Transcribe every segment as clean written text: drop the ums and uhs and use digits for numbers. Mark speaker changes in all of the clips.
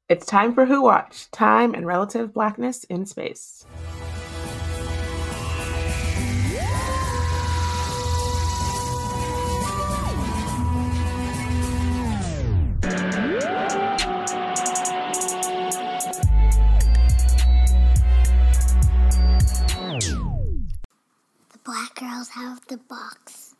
Speaker 1: It's time for Who Watch, Time and Relative Blackness in Space.
Speaker 2: The Black Girls Have the Box.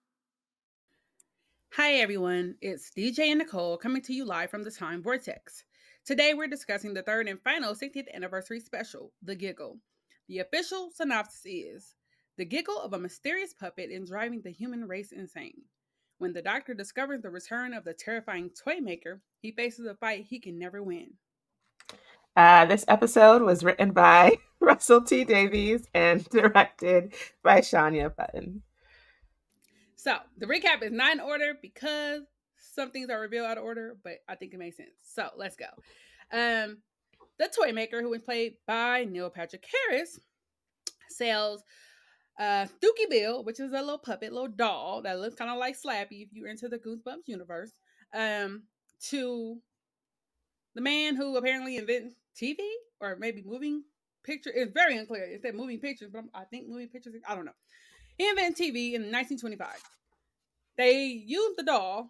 Speaker 3: Hi everyone, it's DJ and Nicole coming to you live from the Time Vortex. Today we're discussing the third and final 60th anniversary special, The Giggle. The official synopsis is, the giggle of a mysterious puppet is driving the human race insane. When the Doctor discovers the return of the terrifying toy maker, he faces a fight he can never win.
Speaker 1: This episode was written by Russell T. Davies and directed by Shania Button.
Speaker 3: So, the recap is not in order because some things are revealed out of order, but I think it makes sense. So, let's go. The toy maker, who was played by Neil Patrick Harris, sells Stooky Bill, which is a little puppet, little doll that looks kind of like Slappy if you're into the Goosebumps universe, to the man who apparently invented TV or maybe moving picture. It's very unclear. It said moving pictures, but I think moving pictures, I don't know. He invented TV in 1925. They used the doll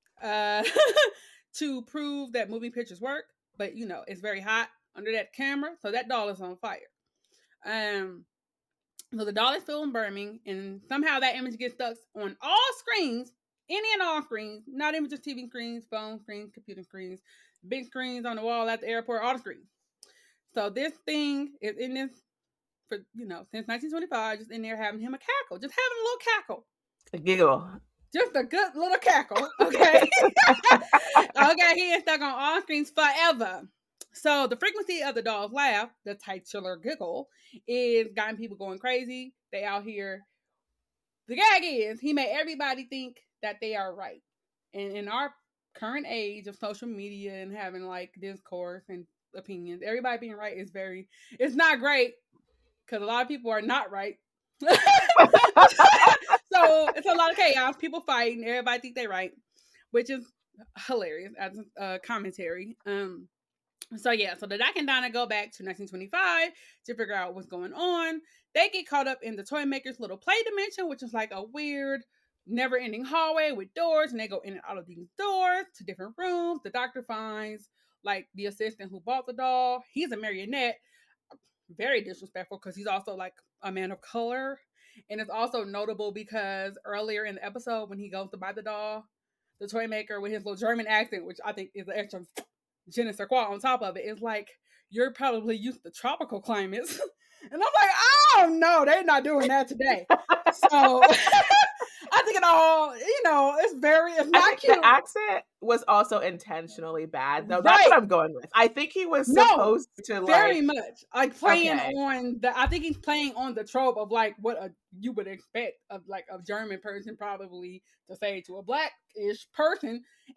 Speaker 3: to prove that moving pictures work, but you know, it's very hot under that camera, so that doll is on fire. So the doll is still burning, and somehow that image gets stuck on all screens, any and all screens, not even just TV screens, phone screens, computer screens, big screens on the wall at the airport, all the screens. So this thing is in this for, since 1925, just in there having him a cackle, just having a little cackle.
Speaker 1: A giggle.
Speaker 3: Just a good little cackle, okay? Okay, he is stuck on all screens forever. So the frequency of the doll's laugh, the titular giggle, is gotten people going crazy. They out here. The gag is, he made everybody think that they are right. And in our current age of social media and having like discourse and opinions, everybody being right is it's not great. Because a lot of people are not right. So it's a lot of chaos. People fighting. Everybody think they're right. Which is hilarious as a commentary. So the Doc and Donna go back to 1925 to figure out what's going on. They get caught up in the toy maker's little play dimension, which is like a weird, never-ending hallway with doors. And they go in and out of these doors to different rooms. The Doctor finds like the assistant who bought the doll. He's a marionette. Very disrespectful because he's also like a man of color. And it's also notable because earlier in the episode when he goes to buy the doll, the toy maker with his little German accent, which I think is an extra je ne sais quoi on top of it, is like, you're probably used to tropical climates. And I'm like, oh no, they're not doing that today. So I think it all, it's not cute.
Speaker 1: The accent was also intentionally bad, though. That's what I'm going with. I think he was supposed to
Speaker 3: very much like playing on I think he's playing on the trope of like what you would expect of like a German person probably to say to a Blackish person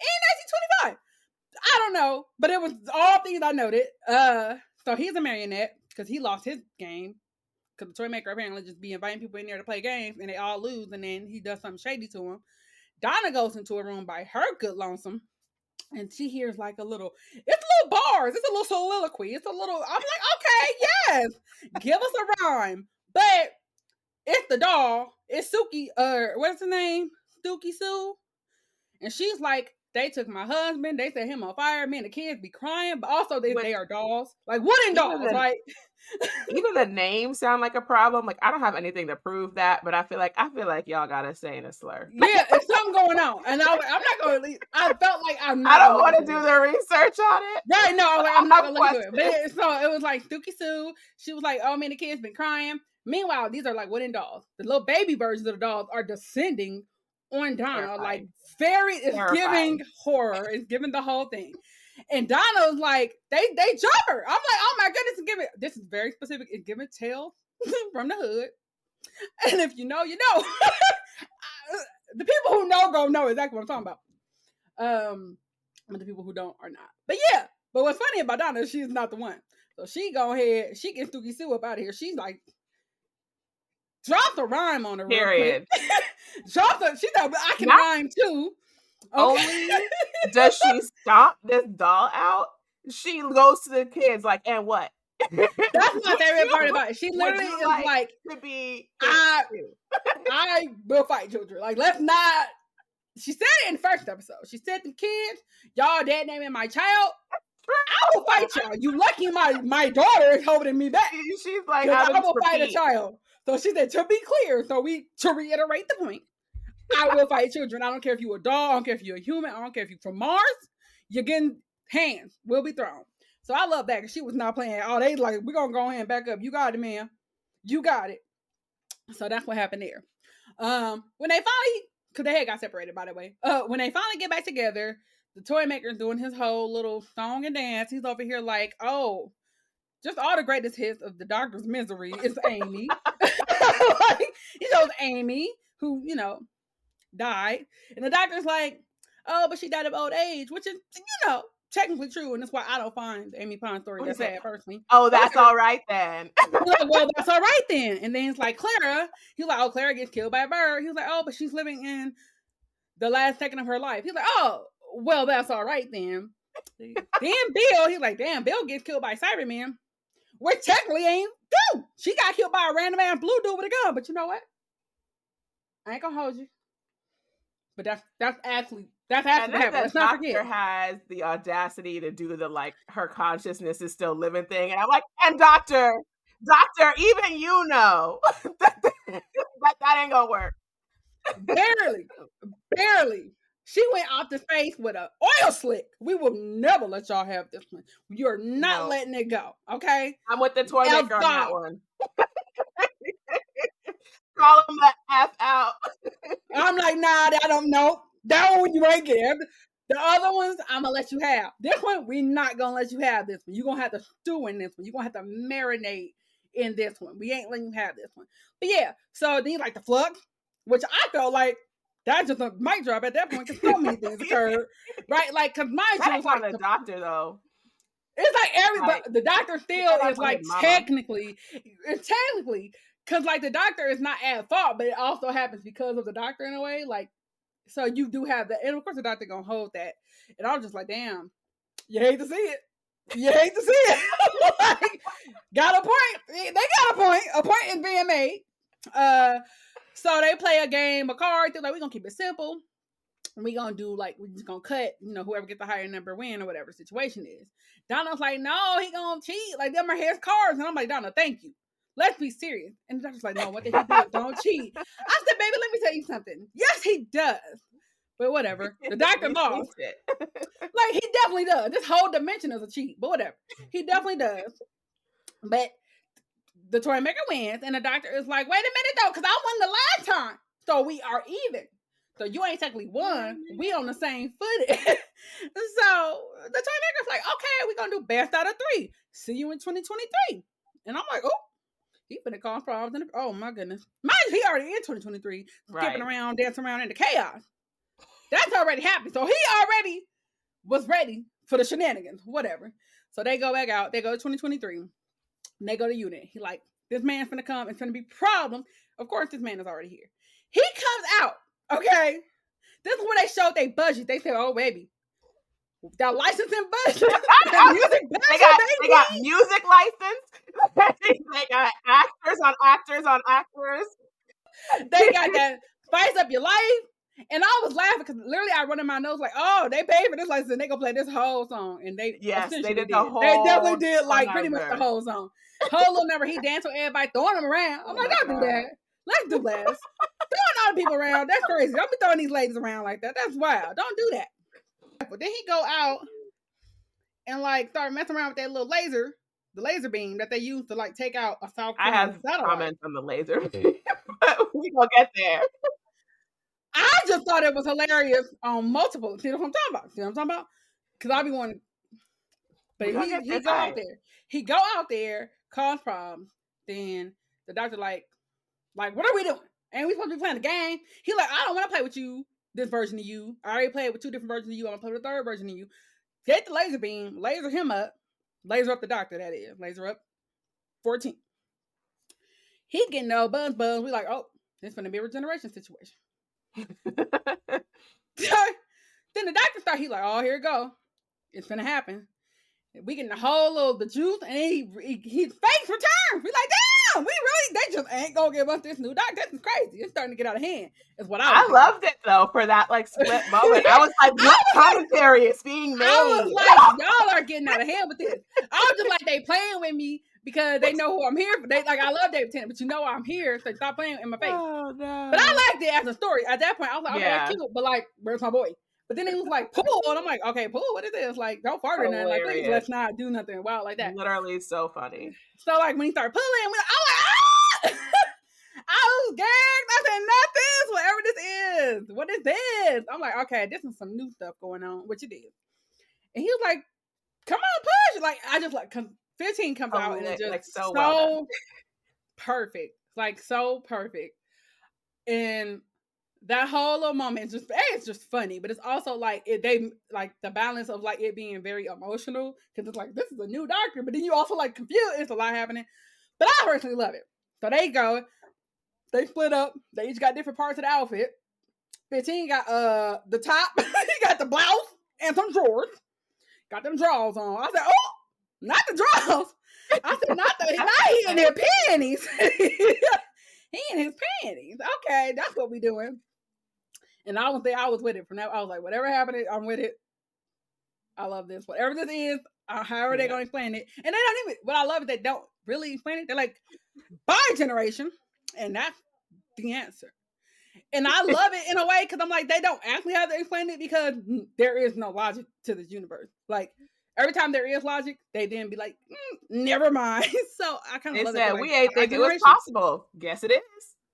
Speaker 3: in 1925. I don't know, but it was all things I noted. So he's a marionette because he lost his game. Because the toy maker apparently just be inviting people in there to play games and they all lose, and then he does something shady to him. Donna goes into a room by her good lonesome, and she hears like it's little bars, it's a little soliloquy, I'm like, okay, yes, give us a rhyme. But it's the doll, it's Suki, what's her name? Stooky Sue. And she's like, they took my husband, they set him on fire, me and the kids be crying, but also they are dolls, like wooden dolls, right?
Speaker 1: Even the names sound like a problem. Like, I don't have anything to prove that, but I feel like y'all gotta say in a slur.
Speaker 3: Yeah, there's something going on, and I'm not going to. I felt like I
Speaker 1: don't want to do the research on it.
Speaker 3: Right? No, I'm not going to look into it. But so it was like Stooky Sue. She was like, "Oh man, the kids been crying." Meanwhile, these are like wooden dolls. The little baby versions of the dolls are descending on Donna.
Speaker 1: Terrifying.
Speaker 3: It's giving horror. It's giving the whole thing. And Donna's like, they jump her. I'm like, oh my goodness, this is very specific. It's giving Tales from the Hood. And if you know, you know. The people who know go know exactly what I'm talking about. But the people who don't are not. But yeah, but what's funny about Donna is she's not the one. So she go ahead, she gets Stooky Sue up out of here. She's like, drop the rhyme on her.
Speaker 1: Period.
Speaker 3: She said, I can rhyme too.
Speaker 1: Okay. Only does she stomp this doll out, she goes to the kids like, and what?
Speaker 3: That's my favorite part about it. She literally is like
Speaker 1: to be
Speaker 3: I will fight children. Like, let's not. She said it in the first episode. She said to kids, y'all dad naming my child. I will fight y'all. You lucky my daughter is holding me back.
Speaker 1: She's like,
Speaker 3: I will fight a child. So she said, to be clear, to reiterate the point, I will fight children. I don't care if you're a dog. I don't care if you're a human. I don't care if you're from Mars. You're getting hands will be thrown. So I love that because she was not playing. Oh, they like, we're going to go ahead and back up. You got it, man. You got it. So that's what happened there. When they finally, because they had got separated, by the way. When they finally get back together, the toy maker's doing his whole little song and dance. He's over here like, oh, just all the greatest hits of the Doctor's Misery is Amy. Like, he shows Amy, who, you know, died. And the doctor's like, oh, but she died of old age, which is, you know, technically true. And that's why I don't find the Amy Pond story that sad, personally.
Speaker 1: Oh, that's all right then.
Speaker 3: Like, well, that's all right then. And then it's like Clara. He's like, oh, Clara gets killed by a bird. He's like, oh, but she's living in the last second of her life. He's like, oh, well, that's all right then. Then Bill, he's like, damn, Bill gets killed by Cyberman, which technically ain't true. She got killed by a random ass blue dude with a gun. But you know what? I ain't gonna hold you. But that's actually happening. Let's not forget.
Speaker 1: Doctor has the audacity to do the like her consciousness is still living thing, and I'm like, and doctor, even you know that ain't gonna work.
Speaker 3: Barely. She went off the space with an oil slick. We will never let y'all have this one. You're not letting it go. Okay.
Speaker 1: I'm with the toy maker on that one. Call him the F out.
Speaker 3: I'm like, nah, I don't know. That one you ain't getting. The other ones, I'm gonna let you have. This one, we're not gonna let you have this one. You're gonna have to stew in this one. You're gonna have to marinate in this one. We ain't letting you have this one. But yeah, so then like the flux, which I felt like that's just a mic drop at that point because so many things occurred. Right? Like, cause mind you, was like
Speaker 1: the doctor though.
Speaker 3: It's like everybody, the doctor still is like technically, because like the doctor is not at fault, but it also happens because of the doctor in a way. Like, so you do have that, and of course the doctor gonna hold that. And I was just like, damn, you hate to see it. Like, got a point. They got a point is being made. So they play a game of cards. They're like, we're gonna keep it simple. We gonna do like, we just gonna cut, you know, whoever gets the higher number win or whatever the situation is. Donna's like, no, he gonna cheat. Like, them are his cards. And I'm like, Donna, thank you. Let's be serious. And the doctor's like, no, what did he do? Don't cheat. I said, baby, let me tell you something. Yes, he does. But whatever. The doctor lost. Like, he definitely does. This whole dimension is a cheat. But whatever. He definitely does. But the toy maker wins. And the doctor is like, wait a minute, though, because I won the last time. So we are even. So you ain't technically won. We on the same footing. So the toy maker's like, okay, we're going to do best out of 3. See you in 2023. And I'm like, oh, he finna cause problems. Oh, my goodness. Mind you, he already in 2023. Skipping around, dancing around in the chaos. That's already happened. So he already was ready for the shenanigans. Whatever. So they go back out. They go to 2023. And they go to unit. He like, this man's finna come. It's finna be problems. Of course, this man is already here. He comes out. Okay, this is where they showed their budget. They said, "Oh, baby, that licensing budget, music budget,
Speaker 1: they got music license. They got actors on actors on actors.
Speaker 3: They got that spice up your life." And I was laughing because literally I run in my nose like, "Oh, they paid for this license. And they gonna play this whole song." And they
Speaker 1: they did the whole.
Speaker 3: They definitely did like pretty much the whole song. Whole little number. He danced with everybody, throwing them around. I'm like, don't do that. Let's do less. Throwing all the people around, that's crazy. Don't be throwing these ladies around like that. That's wild. Don't do that. But then he go out and like start messing around with that little laser, the laser beam that they use to like take out a South Korean satellite.
Speaker 1: I have comments on the laser beam, but we gonna get there.
Speaker 3: I just thought it was hilarious on multiple. See what I'm talking about? Because I be wanting. But he go out there. He go out there, cause problems. Then the doctor like, what are we doing? And we supposed to be playing the game. He like, I don't want to play with you, this version of you. I already played with 2 different versions of you. I'm going to play with the 3rd version of you. Get the laser beam, laser him up. Laser up the doctor, that is. Laser up 14. He's getting no buzz. We like, oh, this is going to be a regeneration situation. Then the doctor start, he like, oh, here it go. It's going to happen. We getting the whole of the juice, and his face returns. We like, damn, they just ain't gonna give us this new doctor. This is crazy. It's starting to get out of hand. Is what I
Speaker 1: loved it though for that like split moment. I was like, what commentary is being made?
Speaker 3: I was like, y'all are getting out of hand with this. I was just like, they playing with me because they know who I'm here for. They like, I love David Tennant, but you know I'm here, so stop playing in my face.
Speaker 1: Oh, no.
Speaker 3: But I liked it as a story. At that point, I was like, okay, that's cute, but like, where's my boy? But then he was like, pool, and I'm like, okay, pool, what is this? Like, don't fart or nothing. Like, please, let's not do nothing wild like that.
Speaker 1: Literally so funny.
Speaker 3: So like when he started pulling, I was like, ah! I was gagged. I said, not this, whatever this is. What is this? I'm like, okay, this is some new stuff going on, which it is. And he was like, come on, push. Like, I just like, 15 comes out and it's just like so well perfect. Like, so perfect. And that whole little moment is just, it's just funny, but it's also like they like the balance of like it being very emotional because it's like this is a new doctor, but then you also like confused. It's a lot happening, but I personally love it. So they split up. They each got different parts of the outfit. 15 got the top, he got the blouse and some drawers. Got them drawers on. I said, oh, not the drawers. I said, not he in their panties. He in his panties. Okay, that's what we doing. And I was there. I was with it from that. I was like, whatever happened, I'm with it. I love this. Whatever this is, however they're going to explain it. And they don't even, what I love is they don't really explain it. They're like, bi-generation. And that's the answer. And I love it in a way because I'm like, they don't actually have to explain it because there is no logic to this universe. Like, every time there is logic, they then be like, never mind. So I kind of love it.
Speaker 1: We ain't think it was possible. Guess it is.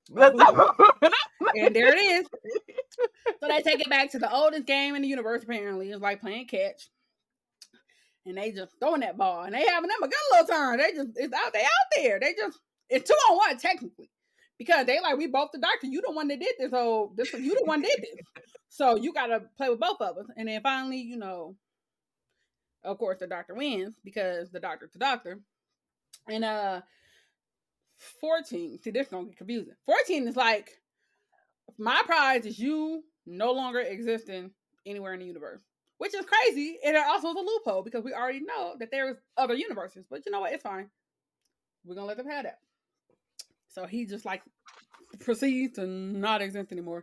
Speaker 3: And there it is. So they take it back to the oldest game in the universe, apparently. It's like playing catch. And they just throwing that ball. And they having them a good little turn. They out there. It's 2-on-1 technically. Because they like, we both the doctor. You the one that did this. So you the one did this. So you got to play with both of us. And then finally, you know, of course, the doctor wins because the doctor's the doctor. And 14, see, this is going to get confusing. 14 is like, my prize is you no longer existing anywhere in the universe, which is crazy. And it also is a loophole because we already know that there's other universes. But you know what? It's fine. We're going to let them have that. So he just like proceeds to not exist anymore.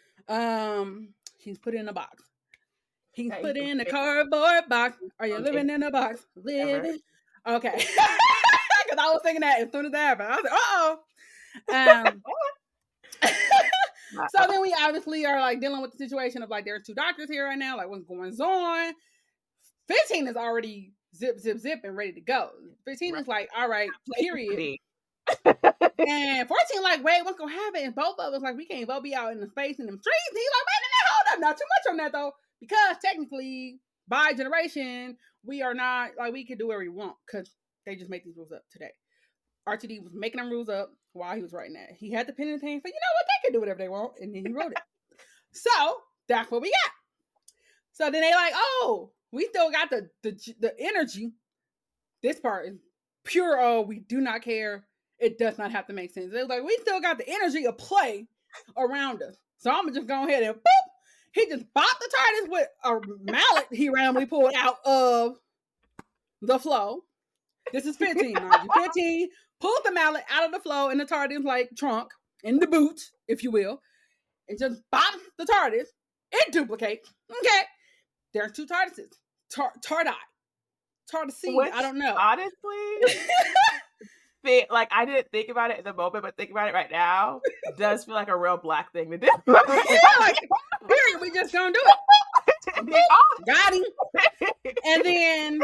Speaker 3: He's put in a box. He's put in a cardboard box. Are you living in a box? Living. Okay. Because I was thinking that as soon as that happened. I was like, so then we obviously are like dealing with the situation of like there's 2 doctors here right now. Like what's going on? 15 is already zip and ready to go. 15 is like, all right, period. And 14 like, wait, what's gonna happen? And both of us like, we can't both be out in the space in them streets. And he's like, wait a minute, hold up, not too much on that though, because technically by generation we are not like we can do whatever we want because they just make these rules up today. RTD was making them rules up while he was writing that. He had the pen in his hand, so you know what, they can do whatever they want, and then he wrote it. So that's what we got. So then they like, oh, we still got the energy. This part is pure. Oh, we do not care. It does not have to make sense. It was like, we still got the energy of play around us. So I'm going to just go ahead and boop. He just bopped the TARDIS with a mallet he randomly pulled out of the flow. This is 15, mind you. 15 pulled the mallet out of the flow in the TARDIS like trunk, in the boot, if you will, and just bopped the TARDIS. It duplicates. Okay. There are 2 TARDISes. TARDI. TARDIS. I don't know.
Speaker 1: Honestly... like I didn't think about it in the moment, but thinking about it right now does feel like a real Black thing to do.
Speaker 3: Yeah, like, period, we just gonna do it. Got him. And then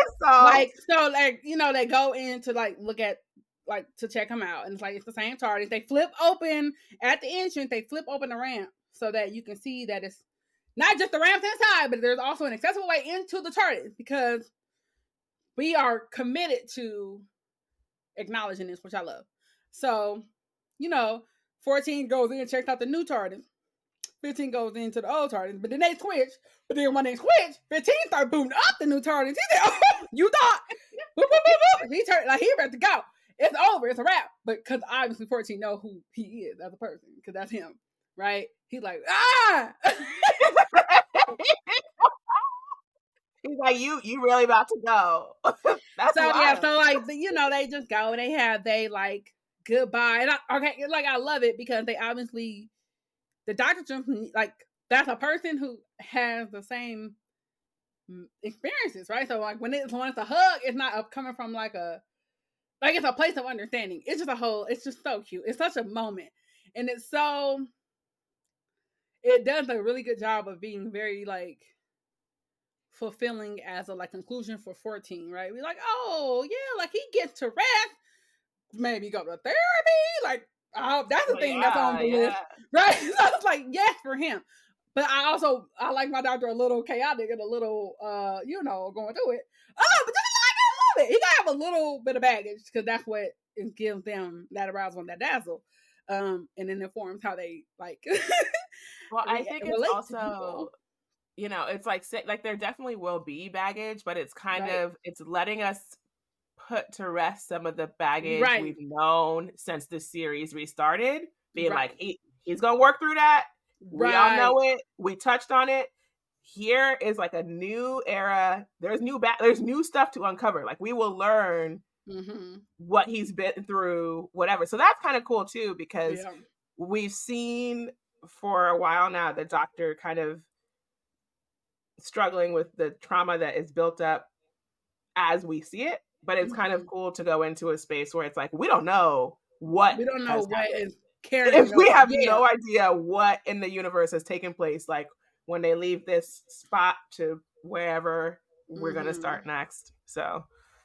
Speaker 3: so you know, they go in to like look at like to check him out, and it's like it's the same TARDIS. They flip open at the entrance. They flip open the ramp so that you can see that it's not just the ramp inside, but there's also an accessible way into the TARDIS because we are committed to acknowledging this, which I love. So, you know, 14 goes in and checks out the new TARDIS. 15 goes into the old TARDIS, but then they switch. But then when they switch, 15 start booting up the new TARDIS. He said, oh, you thought? Boop, boop, boop, boop. He turned like he ready to go. It's over. It's a wrap. But because obviously 14 know who he is as a person, because that's him, right? He's like, ah!
Speaker 1: He's like, you really about to go. That's
Speaker 3: So yeah,
Speaker 1: wild.
Speaker 3: so like they just go and they have like goodbye, and I love it because they obviously the Dr. Johnson, like that's a person who has the same experiences, right? So like when it's a hug, it's not coming from like it's a place of understanding. It's just so cute. It's such a moment, and it does a really good job of being very like fulfilling as a like conclusion for 14, right? We're like, oh yeah, like he gets to rest, maybe go to therapy, like oh that's the thing that's on the list, right? So it's like yes for him. But I like my doctor a little chaotic and a little going through it. Oh, but I love it. He gotta have a little bit of baggage because that's what it gives them that arousal and that dazzle. And then informs how they like
Speaker 1: well, I think it's also it's like there definitely will be baggage, but it's kind of it's letting us put to rest some of the baggage we've known since the series restarted, being like he's gonna work through that. We all know it. We touched on it. Here is like a new era. There's new stuff to uncover. Like we will learn what he's been through, whatever. So that's kind of cool too, because we've seen for a while now the Doctor kind of struggling with the trauma that is built up as we see it. But it's kind of cool to go into a space where it's like we don't know what is if we have no idea what in the universe has taken place, like when they leave this spot to wherever we're gonna start next. So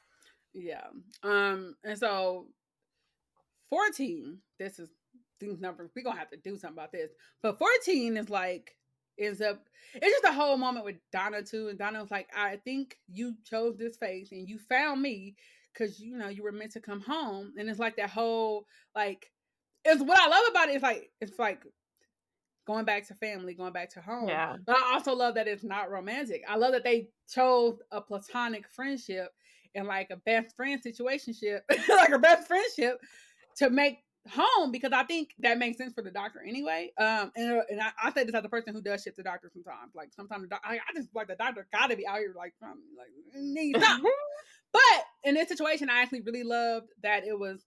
Speaker 3: and so 14, this is these numbers, we're gonna have to do something about this, but 14 is like it's just a whole moment with Donna too, and Donna was like, I think you chose this face and you found me because you were meant to come home. And it's like that whole like it's what I love about it. It's like going back to family, going back to home.
Speaker 1: Yeah.
Speaker 3: But I also love that it's not romantic. I love that they chose a platonic friendship and like a best friend situationship, like a best friendship to make home, because I think that makes sense for the Doctor anyway. And I say this as a person who does shit to doctors sometimes. Like sometimes I just like the Doctor gotta be out here like need something. But in this situation, I actually really loved that it was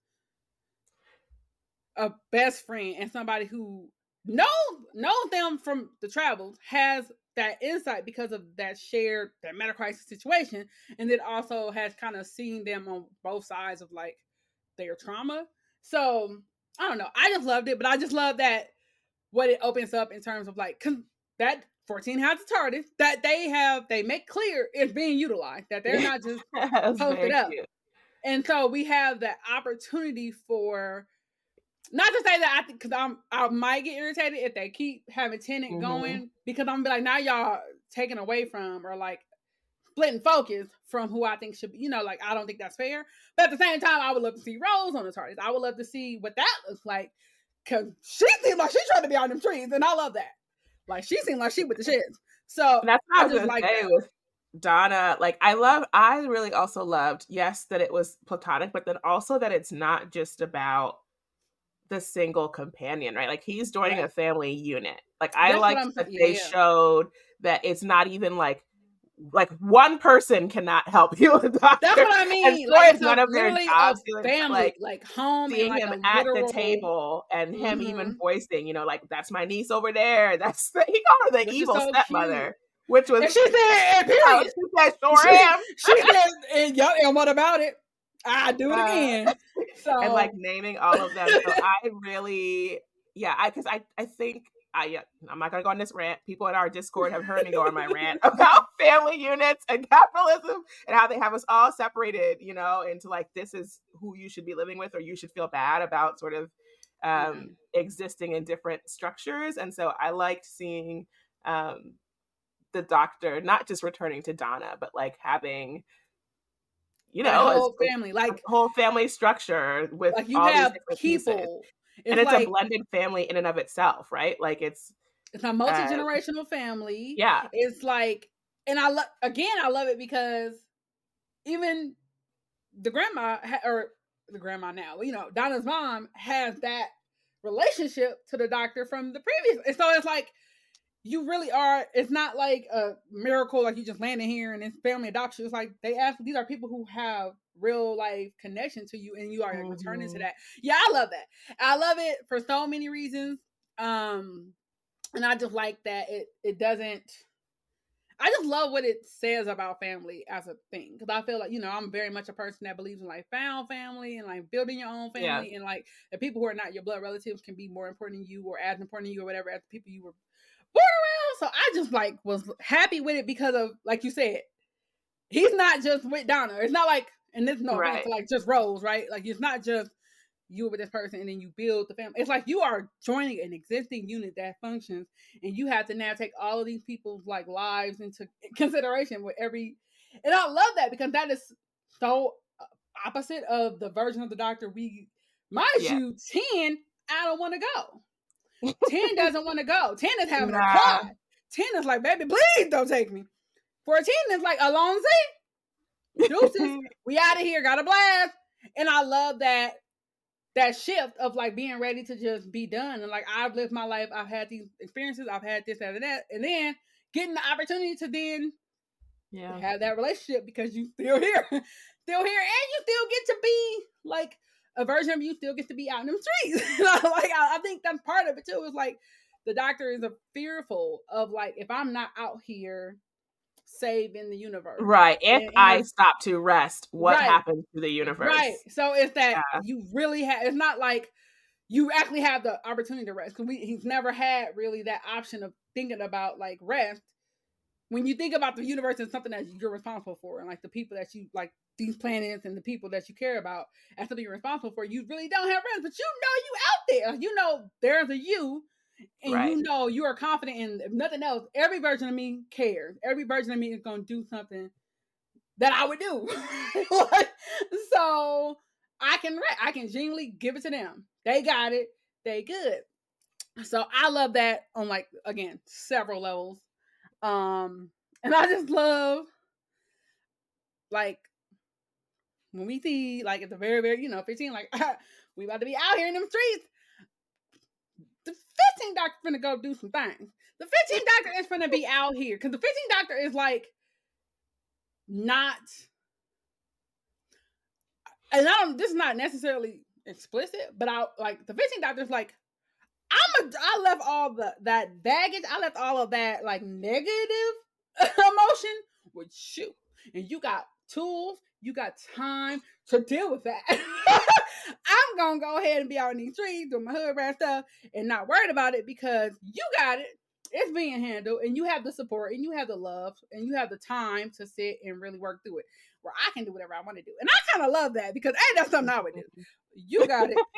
Speaker 3: a best friend and somebody who knows them from the travels, has that insight because of that meta crisis situation, and then also has kind of seen them on both sides of like their trauma. So I don't know. I just loved it, but I just love that what it opens up in terms of like that 14 has a TARDIS that they make clear is being utilized, that they're not just posted up. Cute. And so we have the opportunity for, not to say that I think, because I might get irritated if they keep having Tennant going, because I'm gonna be like, now y'all taking away from or like splitting focus from who I think should be, like I don't think that's fair. But at the same time, I would love to see Rose on the TARDIS. I would love to see what that looks like, because she seems like she's trying to be on them trees, and I love that. Like she seemed like she with the shits. So
Speaker 1: that's what I was gonna say with Donna. Like I really also loved, yes, that it was platonic, but then also that it's not just about the single companion, right? Like he's joining a family unit. Like I like that they showed that it's not even like one person cannot help you. Doctor.
Speaker 3: That's what I mean.
Speaker 1: And so it's none of their jobs.
Speaker 3: Family, like home,
Speaker 1: seeing
Speaker 3: and like
Speaker 1: him at the table, and him even voicing, like that's my niece over there. He called her the evil stepmother, cute. Which was.
Speaker 3: And she said, period.
Speaker 1: She said, sure am.
Speaker 3: She said, and what about it? I do it again. So
Speaker 1: and like naming all of them. So I really, because I think. I'm not going to go on this rant. People in our Discord have heard me go on my rant about family units and capitalism and how they have us all separated, into like, this is who you should be living with, or you should feel bad about sort of existing in different structures. And so I liked seeing the Doctor not just returning to Donna, but like having,
Speaker 3: a whole family, like
Speaker 1: a whole family structure with
Speaker 3: like you
Speaker 1: all
Speaker 3: have
Speaker 1: these
Speaker 3: people.
Speaker 1: Pieces. And it's like, a blended family in and of itself, right? Like it's
Speaker 3: a multi-generational family.
Speaker 1: Yeah.
Speaker 3: It's like, and I love it because even the grandma or the grandma now, Donna's mom has that relationship to the Doctor from the previous. And so it's like, you really are. It's not like a miracle, like you just landed here and it's family adoption. It's like these are people who have real life connection to you, and you are returning to that. Yeah, I love that. I love it for so many reasons. And I just like that it doesn't. I just love what it says about family as a thing, because I feel like, you know, I'm very much a person that believes in like found family and like building your own family, and like the people who are not your blood relatives can be more important than you or as important to you or whatever as the people you were born around. So I just like was happy with it because of, like you said, he's not just with Donna. It's not like, and this no offense to like just Rose, right? Like it's not just you with this person and then you build the family. It's like you are joining an existing unit that functions, and you have to now take all of these people's like lives into consideration with every. And I love that, because that is so opposite of the version of the Doctor we, mind you, 10, I don't want to go. 10 doesn't want to go. 10 is having a cry. 10 is like, baby, please don't take me. 14 is like, Alonzi, deuces, we out of here, got a blast. And I love that shift of like being ready to just be done. And like, I've lived my life, I've had these experiences, I've had this, that, and that, and then getting the opportunity to then have that relationship, because you still here, and you still get to be like a version of you still gets to be out in them streets. Like I think that's part of it too. It's like the Doctor is fearful of like, if I'm not out here saving the universe,
Speaker 1: right? If I stop to rest, what happens to the universe?
Speaker 3: Right. So it's that you really have. It's not like you actually have the opportunity to rest, because he's never had really that option of thinking about like rest. When you think about the universe as something that you're responsible for, and like the people that you like, these planets and the people that you care about as something you're responsible for, you really don't have rest. But you know you out there. You know there's a you. And you know you are confident in, if nothing else, every version of me cares. Every version of me is going to do something that I would do. So I can genuinely give it to them. They got it. They good. So I love that on like, again, several levels. And I just love like when we see like at the very, very, 15, like we about to be out here in them streets. The 15th Doctor finna go do some things. The 15th Doctor is finna be out here, because the 15th Doctor is like not, and this is not necessarily explicit, but I like the 15th Doctor is like, I left all that baggage, I left all of that like negative emotion with you, and you got tools, you got time to deal with that. I'm gonna go ahead and be out in these streets doing my hood rat stuff and not worried about it, because you got it. It's being handled, and you have the support, and you have the love, and you have the time to sit and really work through it, where I can do whatever I want to do. And I kind of love that, because hey, that's something I would do. You got it.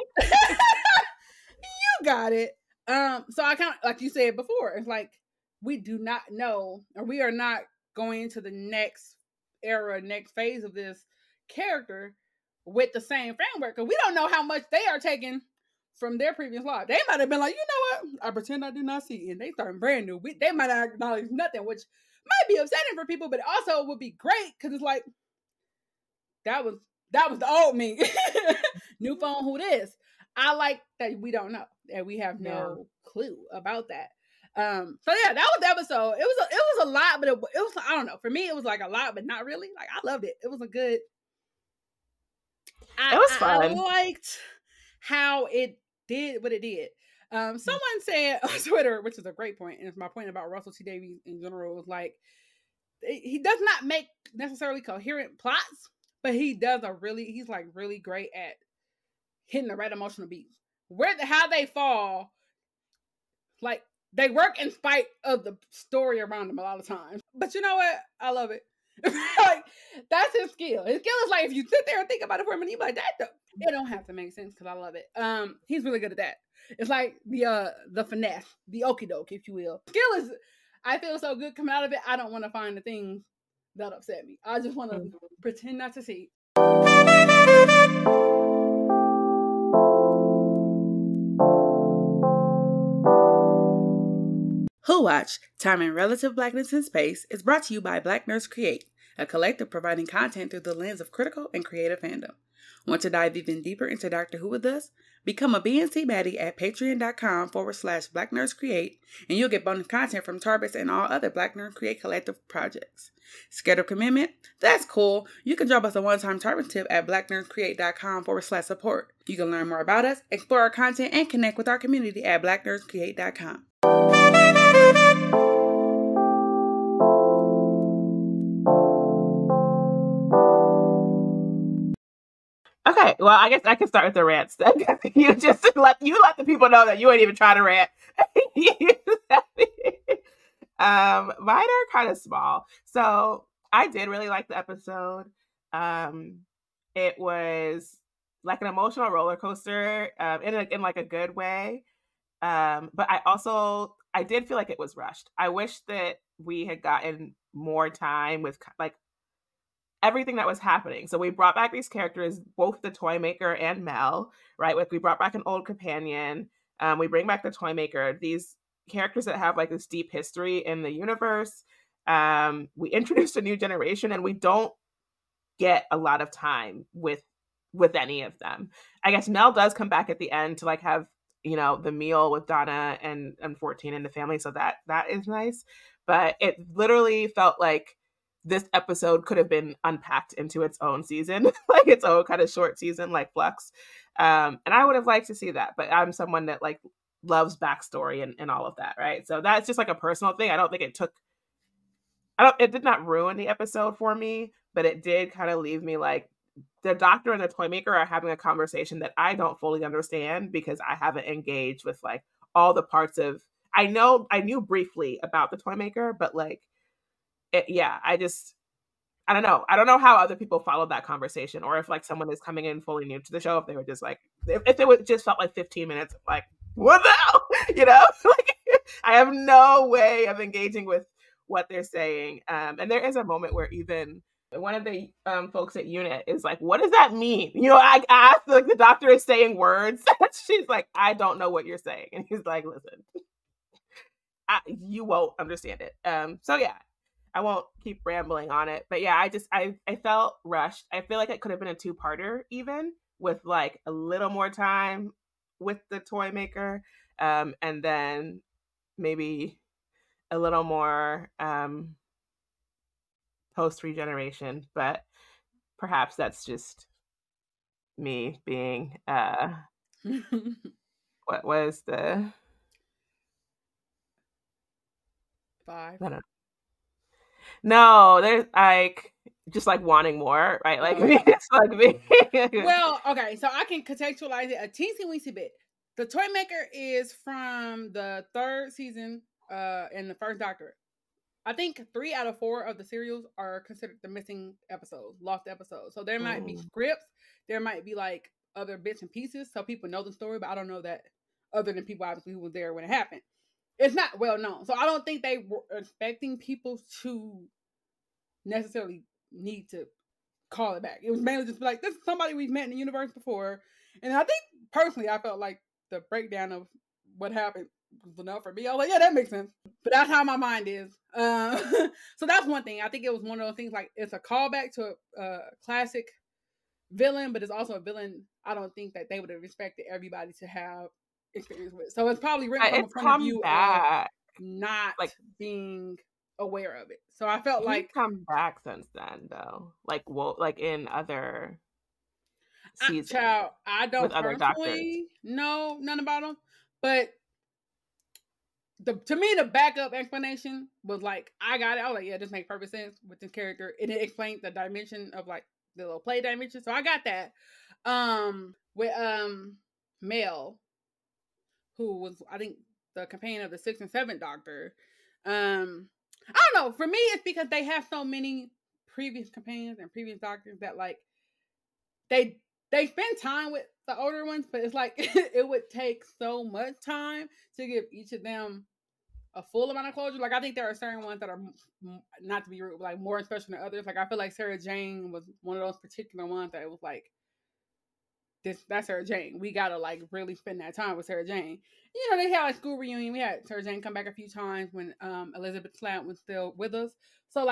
Speaker 3: You got it. So I kind of, like you said before, it's like we do not know, or we are not going into the next era, next phase of this character with the same framework, because we don't know how much they are taking from their previous life. They might have been like, you know what, I pretend I do not see, and they starting brand new. They might not acknowledge nothing, which might be upsetting for people, but also would be great, because it's like that was the old me. New phone, who this? I like that we don't know, and we have no clue about that. So yeah, that was the episode. It was a lot, but it was, I don't know. For me, it was like a lot, but not really. Like, I loved it. It was a good.
Speaker 1: It was fun.
Speaker 3: I liked how it did what it did. Someone said on Twitter, which is a great point, and it's my point about Russell T Davies in general, was like, he does not make necessarily coherent plots, but he's like really great at hitting the right emotional beats. How they fall, like, they work in spite of the story around them a lot of times. But you know what? I love it. Like, that's his skill. His skill is like, if you sit there and think about it for a minute, you're like, it don't have to make sense, because I love it. He's really good at that. It's like the finesse, the okie doke, if you will. Skill is, I feel so good coming out of it. I don't want to find the things that upset me. I just want to pretend not to see. Who Watch, Time and Relative Blackness in Space is brought to you by Black Nurse Create, a collective providing content through the lens of critical and creative fandom. Want to dive even deeper into Doctor Who with us? Become a BNC baddie at patreon.com/Black Nerds Create, and you'll get bonus content from Tarbis and all other Black Nerds Create collective projects. Scared of commitment? That's cool. You can drop us a one-time Tarbis tip at blacknerdscreate.com/support. You can learn more about us, explore our content, and connect with our community at blacknerdscreate.com.
Speaker 1: Okay, well, I guess I can start with the rants then. You just let the people know that you ain't even trying to rant. Mine are kind of small. So I did really like the episode. It was like an emotional roller coaster, in like a good way. But I did feel like it was rushed. I wish that we had gotten more time with like everything that was happening. So we brought back these characters, both the Toymaker and Mel, right? Like we brought back an old companion. We bring back the Toymaker. These characters that have like this deep history in the universe. We introduced a new generation, and we don't get a lot of time with any of them. I guess Mel does come back at the end to like have, you know, the meal with Donna and 14 and the family. So that is nice. But it literally felt like this episode could have been unpacked into its own season, like its own kind of short season, like Flux. And I would have liked to see that, but I'm someone that like loves backstory and all of that, right? So that's just like a personal thing. I don't think it did not ruin the episode for me, but it did kind of leave me like the Doctor and the Toymaker are having a conversation that I don't fully understand because I haven't engaged with like all the parts of, I knew briefly about the Toymaker, but like, I don't know. I don't know how other people followed that conversation, or if like someone is coming in fully new to the show, if they were just like, if it would just felt like 15 minutes, like, what the hell? You know, like I have no way of engaging with what they're saying. And there is a moment where even one of the folks at UNIT is like, what does that mean? You know, I asked, like the Doctor is saying words. She's like, I don't know what you're saying. And he's like, listen, you won't understand it. So yeah. I won't keep rambling on it, but yeah, I felt rushed. I feel like it could have been a 2-parter even with like a little more time with the Toymaker, and then maybe a little more post regeneration. But perhaps that's just me being what was the
Speaker 3: 5?
Speaker 1: I don't know. No, there's like just like wanting more, right? Like it's like me.
Speaker 3: Well, okay, so I can contextualize it a teensy weensy bit. The Toymaker is from the 3rd season, in the first Doctor. I think 3 out of 4 of the serials are considered the missing episodes, lost episodes. So there might be scripts, there might be like other bits and pieces, so people know the story, but I don't know that other than people obviously who was there when it happened. It's not well known. So I don't think they were expecting people to necessarily need to call it back. It was mainly just like, this is somebody we've met in the universe before. And I think personally, I felt like the breakdown of what happened was enough for me. I was like, yeah, that makes sense. But that's how my mind is. So that's one thing. I think it was one of those things like it's a callback to a classic villain, but it's also a villain I don't think that they would have expected everybody to have experience with. So it's probably written from a point of view of not like being aware of it. So I felt like
Speaker 1: come back since then though, like like in other seasons.
Speaker 3: I don't personally know none about them, but to me the backup explanation was like, I got it. I was like, yeah, this makes perfect sense with this character, and it explained the dimension of like the little play dimension. So I got that. With Mel, who was I think the companion of the 6th and 7th Doctor. I don't know. For me, it's because they have so many previous companions and previous Doctors that like they spend time with the older ones, but it's like it would take so much time to give each of them a full amount of closure. Like I think there are certain ones that are, not to be rude, but like more special than others. Like I feel like Sarah Jane was one of those particular ones that it was like, that's Sarah Jane. We gotta like really spend that time with Sarah Jane. You know, they had like school reunion. We had Sarah Jane come back a few times when Elizabeth Slatt was still with us. So like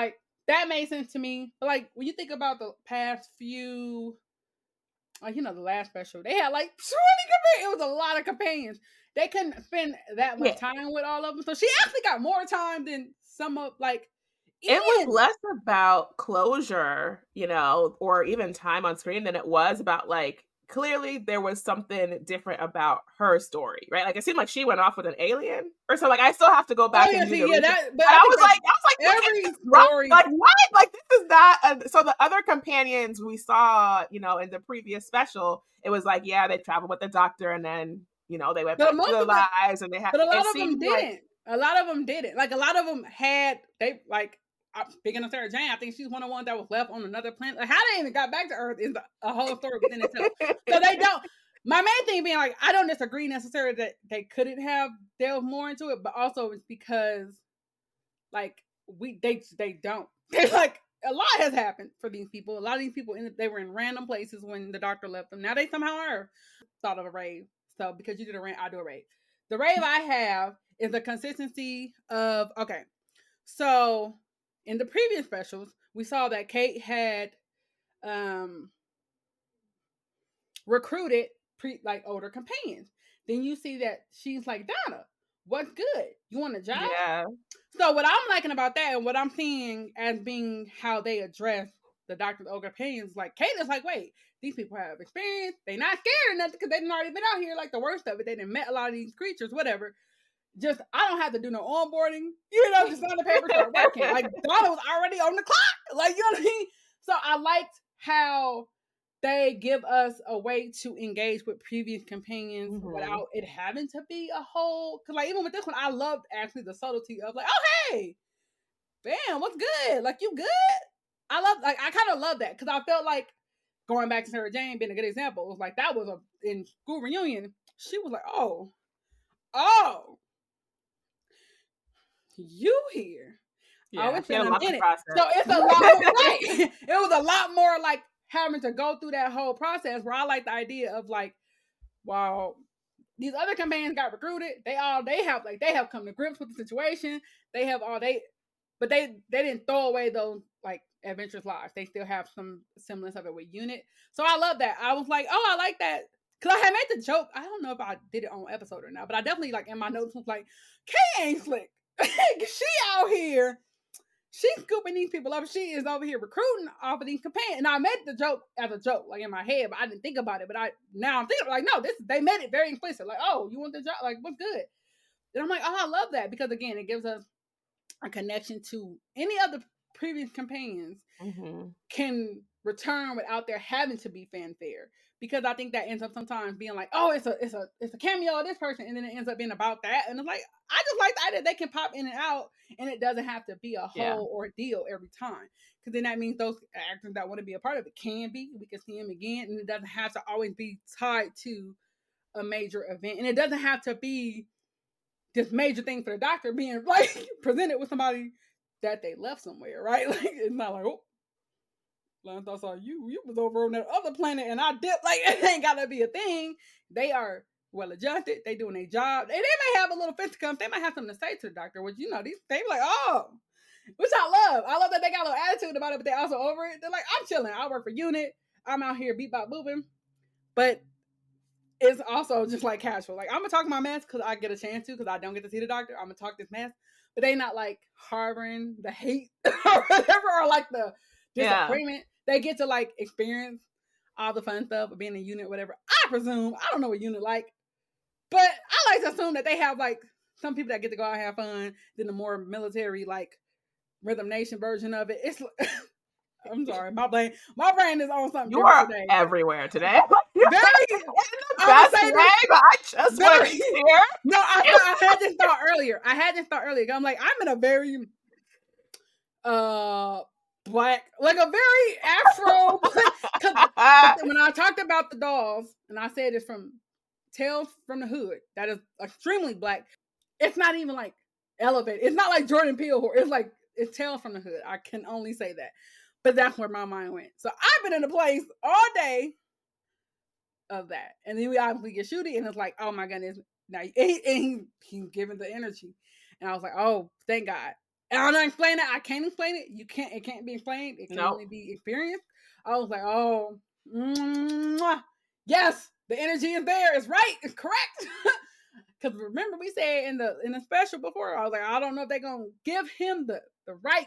Speaker 3: that made sense to me. But like when you think about the past few, like the last special, they had like 20 companions. It was a lot of companions. They couldn't spend that much time with all of them, so she actually got more time than some of like.
Speaker 1: It was less about closure, or even time on screen than it was about like, clearly there was something different about her story, right? Like it seemed like she went off with an alien or so. Like I still have to go back and do the research. But I was like, every story, like what? Like this is not. So the other companions we saw, in the previous special, it was like, yeah, they traveled with the doctor, and then they went back to their lives, and they had.
Speaker 3: But a lot of them didn't. A lot of them didn't. Like a lot of them had. They like. Speaking of Sarah Jane, I think she's one of the ones that was left on another planet. Like how they even got back to Earth is a whole story within itself. So they don't. My main thing being like, I don't disagree necessarily that they couldn't have delved more into it, but also it's because like they don't. They're like a lot has happened for these people. A lot of these people they were in random places when the doctor left them. Now they somehow are thought of a rave. So because you did a rave, I do a rave. The rave I have is the consistency of okay. So in the previous specials, we saw that Kate had recruited older companions. Then you see that she's like, Donna, what's good? You want a job?
Speaker 1: Yeah.
Speaker 3: So what I'm liking about that and what I'm seeing as being how they address the doctor's older companions, like Kate is like, wait, these people have experience. They're not scared of nothing because they've already been out here like the worst of it. They done met a lot of these creatures, whatever. Just I don't have to do no onboarding, just on the paper start working. Like Donna was already on the clock. Like what I mean? So I liked how they give us a way to engage with previous companions without it having to be a whole cause like even with this one, I loved actually the subtlety of like, oh hey, bam, what's good? Like you good? I kind of love that because I felt like going back to Sarah Jane being a good example, it was like that was in school reunion, she was like, oh. You here?
Speaker 1: Yeah,
Speaker 3: it's been a minute. So it's a lot more right. It was a lot more like having to go through that whole process where I like the idea of like, wow, these other companions got recruited. They have come to grips with the situation. They have but they didn't throw away those like adventurous lives. They still have some semblance of it with Unit. So I love that. I was like, oh, I like that. Cause I had made the joke. I don't know if I did it on episode or not, but I definitely like in my notes was like, Kay ain't slick. She out here, she's scooping these people up. She is over here recruiting off of these companions. And I made the joke as a joke, like in my head, but I didn't think about it. But now I'm thinking like, no, they made it very explicit. Like, oh, you want the job? Like, what's good? And I'm like, oh, I love that because again, it gives us a connection to any of the previous companions can return without there having to be fanfare. Because I think that ends up sometimes being like, oh, it's a cameo of this person, and then it ends up being about that. And it's like, I just like the idea they can pop in and out, and it doesn't have to be a whole ordeal every time. Because then that means those actors that want to be a part of it can be. We can see them again, and it doesn't have to always be tied to a major event, and it doesn't have to be this major thing for the doctor being like presented with somebody that they left somewhere, right? Like it's not like, oh. I saw you was over on that other planet and I dipped. Like it ain't gotta be a thing. They are well adjusted. They doing their job. They may have a little fisticuffs. They might have something to say to the doctor, which they be like, oh, which I love. I love that they got a little attitude about it, but they also over it. They're like, I'm chilling. I work for Unit. I'm out here beat bop booping. But it's also just like casual. Like I'm gonna talk my mess because I get a chance to because I don't get to see the doctor. I'm gonna talk this mess, but they not like harboring the hate or whatever or like the disappointment. They get to like experience all the fun stuff of being a Unit, whatever. I presume. I don't know what Unit like, but I like to assume that they have like some people that get to go out and have fun. Then the more military like Rhythm Nation version of it. It's I'm sorry, my brain is on something.
Speaker 1: You are today. Everywhere today. Very in the best way, but I just want to hear.
Speaker 3: No, I had this thought earlier. I'm like, I'm in a very black, like a very Afro. When I talked about the dolls, and I said it's from Tales from the Hood, that is extremely black. It's not even like elevated. It's not like Jordan Peele. It's Tales from the Hood. I can only say that. But that's where my mind went. So I've been in a place all day of that. And then we obviously get Shooty, and it's like, oh my goodness. Now he's giving the energy. And I was like, oh, thank God. And I'm not explaining it. I can't explain it. It can't be explained. It can only be experienced. I was like, oh, yes, the energy is there. It's right. It's correct. Because remember, we said in the special before, I was like, I don't know if they're gonna give him the right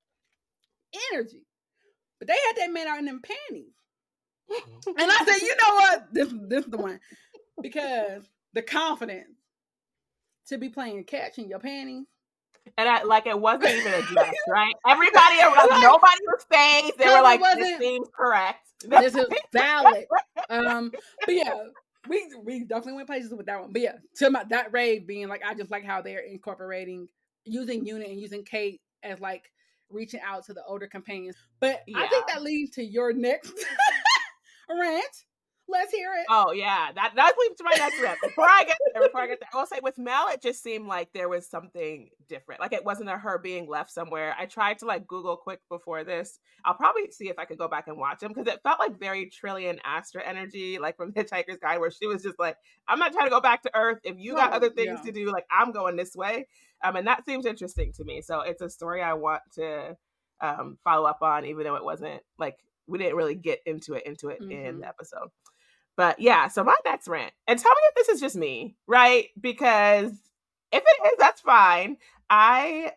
Speaker 3: energy. But they had that man out in them panties. And I said, you know what? This is the one. Because the confidence to be playing catch in your panties.
Speaker 1: And it wasn't even addressed, right? Everybody around, nobody was phased. They were like, this seems correct.
Speaker 3: This is valid. But yeah, we definitely went places with that one. But yeah, that rave being like, I just like how they're incorporating, using Unit and using Kate as like reaching out to the older companions. But yeah. I think that leads to your next rant. Let's hear it.
Speaker 1: Oh yeah, that leads to my next rant. Before I get there, I will say with Mel, it just seemed like there was something different. Like it wasn't her being left somewhere. I tried to like Google quick before this. I'll probably see if I could go back and watch them because it felt like very Trillian Astra energy, like from Hitchhiker's Guide, where she was just like, "I'm not trying to go back to Earth. If you got other things to do, like I'm going this way." And that seems interesting to me. So it's a story I want to follow up on, even though it wasn't like we didn't really get into it in the episode. But yeah, so my next rant, and tell me if this is just me, right? Because if it is, that's fine. I,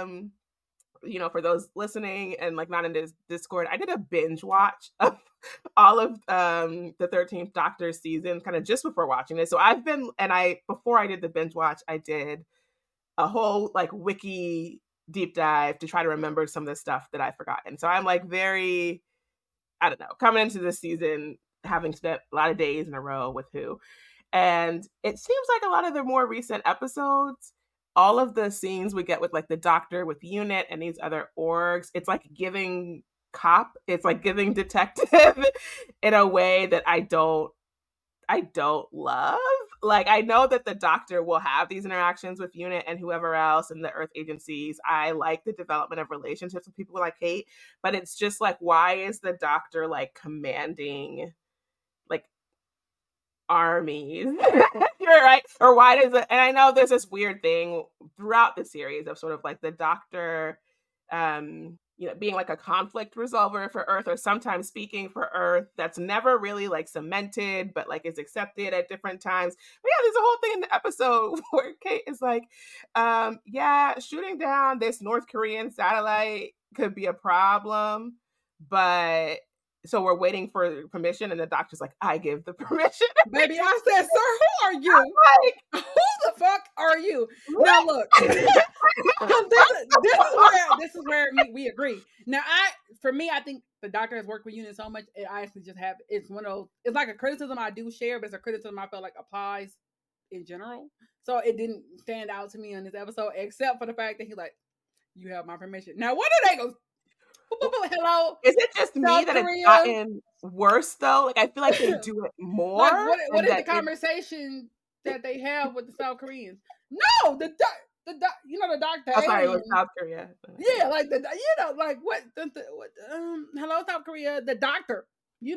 Speaker 1: for those listening and like not in this Discord, I did a binge watch of all of the 13th Doctor season, kind of just before watching it. So before I did the binge watch, I did a whole like wiki deep dive to try to remember some of the stuff that I've forgotten. So I'm like very, I don't know, coming into this season, having spent a lot of days in a row with Who. And it seems like a lot of the more recent episodes, all of the scenes we get with like the Doctor with Unit and these other orgs, it's like giving cop, it's like giving detective in a way that I don't love. Like, I know that the Doctor will have these interactions with Unit and whoever else in the Earth agencies. I like the development of relationships with people like Kate, but it's just like, why is the Doctor like commanding like armies? You're right. Or why does it? And I know there's this weird thing throughout the series of sort of like the Doctor, being like a conflict resolver for Earth, or sometimes speaking for Earth, that's never really like cemented, but like is accepted at different times. But yeah, there's a whole thing in the episode where Kate is like, shooting down this North Korean satellite could be a problem, but so we're waiting for permission, and the Doctor's like, I give the permission.
Speaker 3: Baby, I said, sir, who are you? Like, who the fuck are you? What? Now look, this is where we agree. Now, for me, I think the Doctor has worked with Unit so much, I actually just have, it's one of those, it's like a criticism I do share, but it's a criticism I feel like applies in general. So it didn't stand out to me on this episode, except for the fact that he's like, you have my permission. Now, what are they going to hello?
Speaker 1: Is it just me that it's gotten worse though? Like I feel like they do it more.
Speaker 3: Like, what is the conversation that they have with the South Koreans? No, the Doctor.
Speaker 1: Oh, sorry, it was South Korea.
Speaker 3: Yeah, like what? Hello, South Korea. The Doctor. He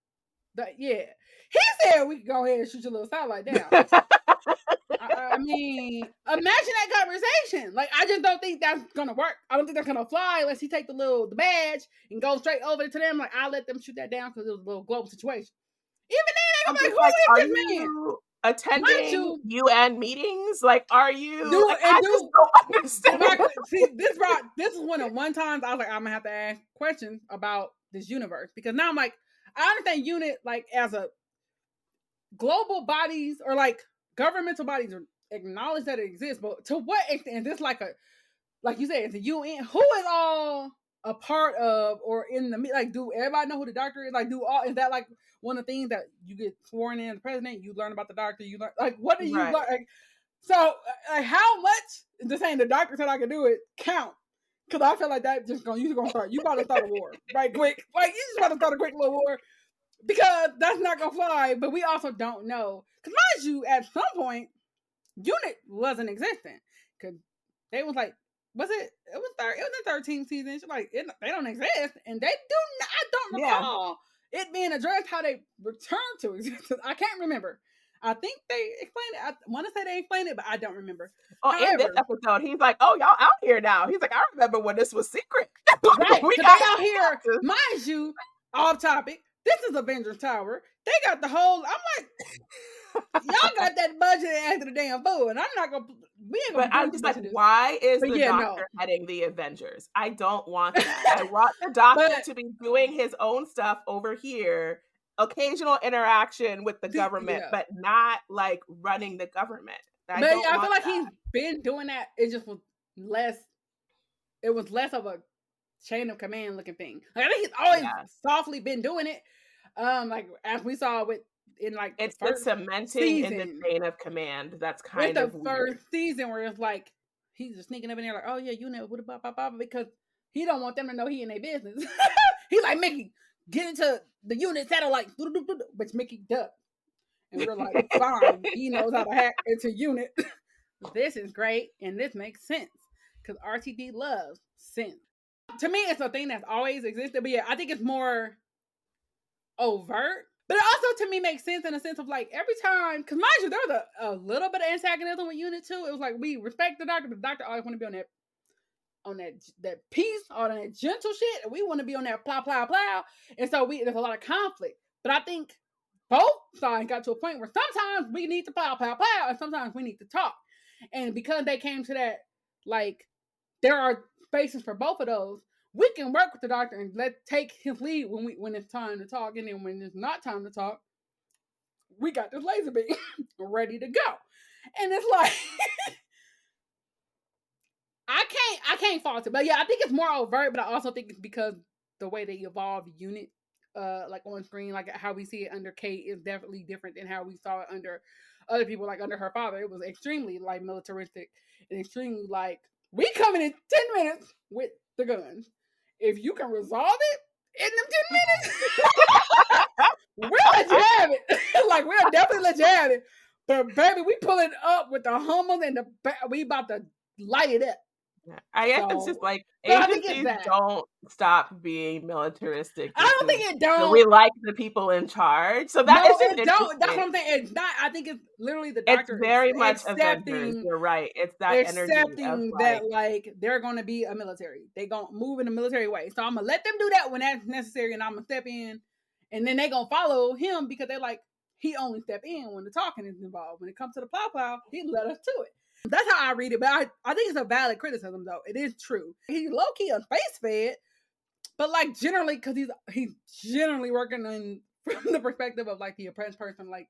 Speaker 3: said we can go ahead and shoot your little satellite down. I mean, imagine that conversation. Like, I just don't think that's gonna work. I don't think that's gonna fly unless he take the badge and go straight over to them. Like, I'll let them shoot that down because it was a little global situation. Even then, I'm like, who is this man?
Speaker 1: Attending UN meetings? Like, are you? I just don't understand.
Speaker 3: See, this is one times I was like, I'm gonna have to ask questions about this universe, because now I'm like, I understand Unit like as a global bodies or like governmental bodies acknowledge that it exists, but to what extent is this like you said, it's a UN? Who is all a part of or in the like? Do everybody know who the Doctor is? Like, is that like one of the things that you get sworn in as president? You learn about the Doctor. You learn like what do you learn? Like, so like how much just saying the Doctor said I could do it count? Because I feel like that you're gonna start. You about to start a war right quick. Like you just about to start a quick little war. Because that's not gonna fly, but we also don't know. Because mind you, at some point, Unit wasn't existing. Because they was like, it was the 13th season. She's like, they don't exist, and they do not. I don't recall it being addressed how they returned to existence. I can't remember. I think they explained it. I want to say they explained it, but I don't remember.
Speaker 1: Oh, in this episode, he's like, "Oh, y'all out here now." He's like, "I remember when this was secret."
Speaker 3: Right, we got out here. Mind you, off topic. This is Avengers Tower. They got the whole. I'm like, y'all got that budget after the damn fool, and I'm not gonna. We ain't gonna.
Speaker 1: But I'm just like, why is the Doctor heading the Avengers? I don't want that. I want the Doctor to be doing his own stuff over here. Occasional interaction with the government, but not like running the government. I
Speaker 3: feel like he's been doing that. It just was less. It was less of a chain of command looking thing. Like, I think he's always softly been doing it. Like as we saw with in like
Speaker 1: it's the cementing in the chain of command. That's kind of
Speaker 3: the first season where it's like he's just sneaking up in there like, oh yeah, you know, because he don't want them to know he in their business. He's like, Mickey, get into the unit satellite, which Mickey does. And we're like, fine, he knows how to hack into unit. This is great, and this makes sense because RTD loves sense. To me, it's a thing that's always existed, but yeah, I think it's more overt. But it also, to me, makes sense in a sense of like every time, because mind you, there was a little bit of antagonism with Unit 2. It was like we respect the Doctor, but the Doctor always want to be on that peace, or that gentle shit, and we want to be on that plow, plow, plow. And so there's a lot of conflict. But I think both sides got to a point where sometimes we need to plow, plow, plow, and sometimes we need to talk. And because they came to that, like, there are spaces for both of those, we can work with the Doctor and take his lead when it's time to talk, and then when it's not time to talk, we got this laser beam ready to go. And it's like I can't fault it. But yeah, I think it's more overt, but I also think it's because the way they evolve Unit like on screen, like how we see it under Kate is definitely different than how we saw it under other people, like under her father. It was extremely like militaristic and extremely like, we coming in 10 minutes with the guns. If you can resolve it in them 10 minutes, we'll let you have it. Like, we'll definitely let you have it. But baby, we pulling up with the Hummers and we about to light it up.
Speaker 1: I guess it's just like agencies don't stop being militaristic.
Speaker 3: I don't think it don't.
Speaker 1: So we like the people in charge. So that is just
Speaker 3: don't. That's what I'm saying. It's not. I think it's literally the Doctor.
Speaker 1: It's very much Avengers. You're right. It's that energy of
Speaker 3: that like they're going to be a military. They're going to move in a military way. So I'm gonna let them do that when that's necessary, and I'm gonna step in, and then they're gonna follow him because they're like, he only step in when the talking is involved. When it comes to the plow, he let us to it. That's how I read it, but I think it's a valid criticism, though. It is true. He's low-key a space fed, but like generally, because he's generally working from the perspective of like the oppressed person, like,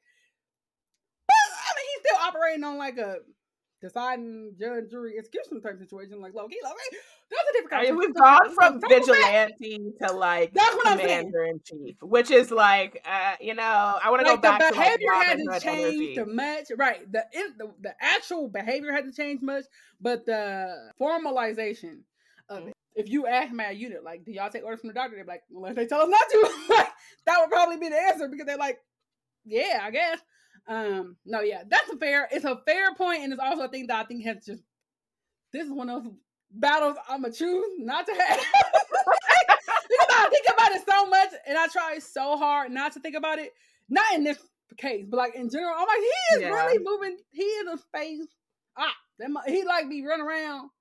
Speaker 3: I mean, he's still operating on like a deciding judge, jury, execution type situation, like low-key. That's a different kind of
Speaker 1: we've gone from vigilante to like commander-in-chief, which is like, you know, I want to go back to like
Speaker 3: the behavior hasn't changed much, right? The actual behavior hasn't changed much, but the formalization of it. If you ask my unit, like, do y'all take orders from the Doctor? They're like, unless they tell us not to. That would probably be the answer because they're like, yeah, I guess. No, yeah, it's a fair point, and it's also a thing that I think has just, this is one of those battles I'm gonna choose not to have. Because I think about it so much, and I try so hard not to think about it. Not in this case, but like in general, I'm like, he is really moving. He is a space. He like be running around,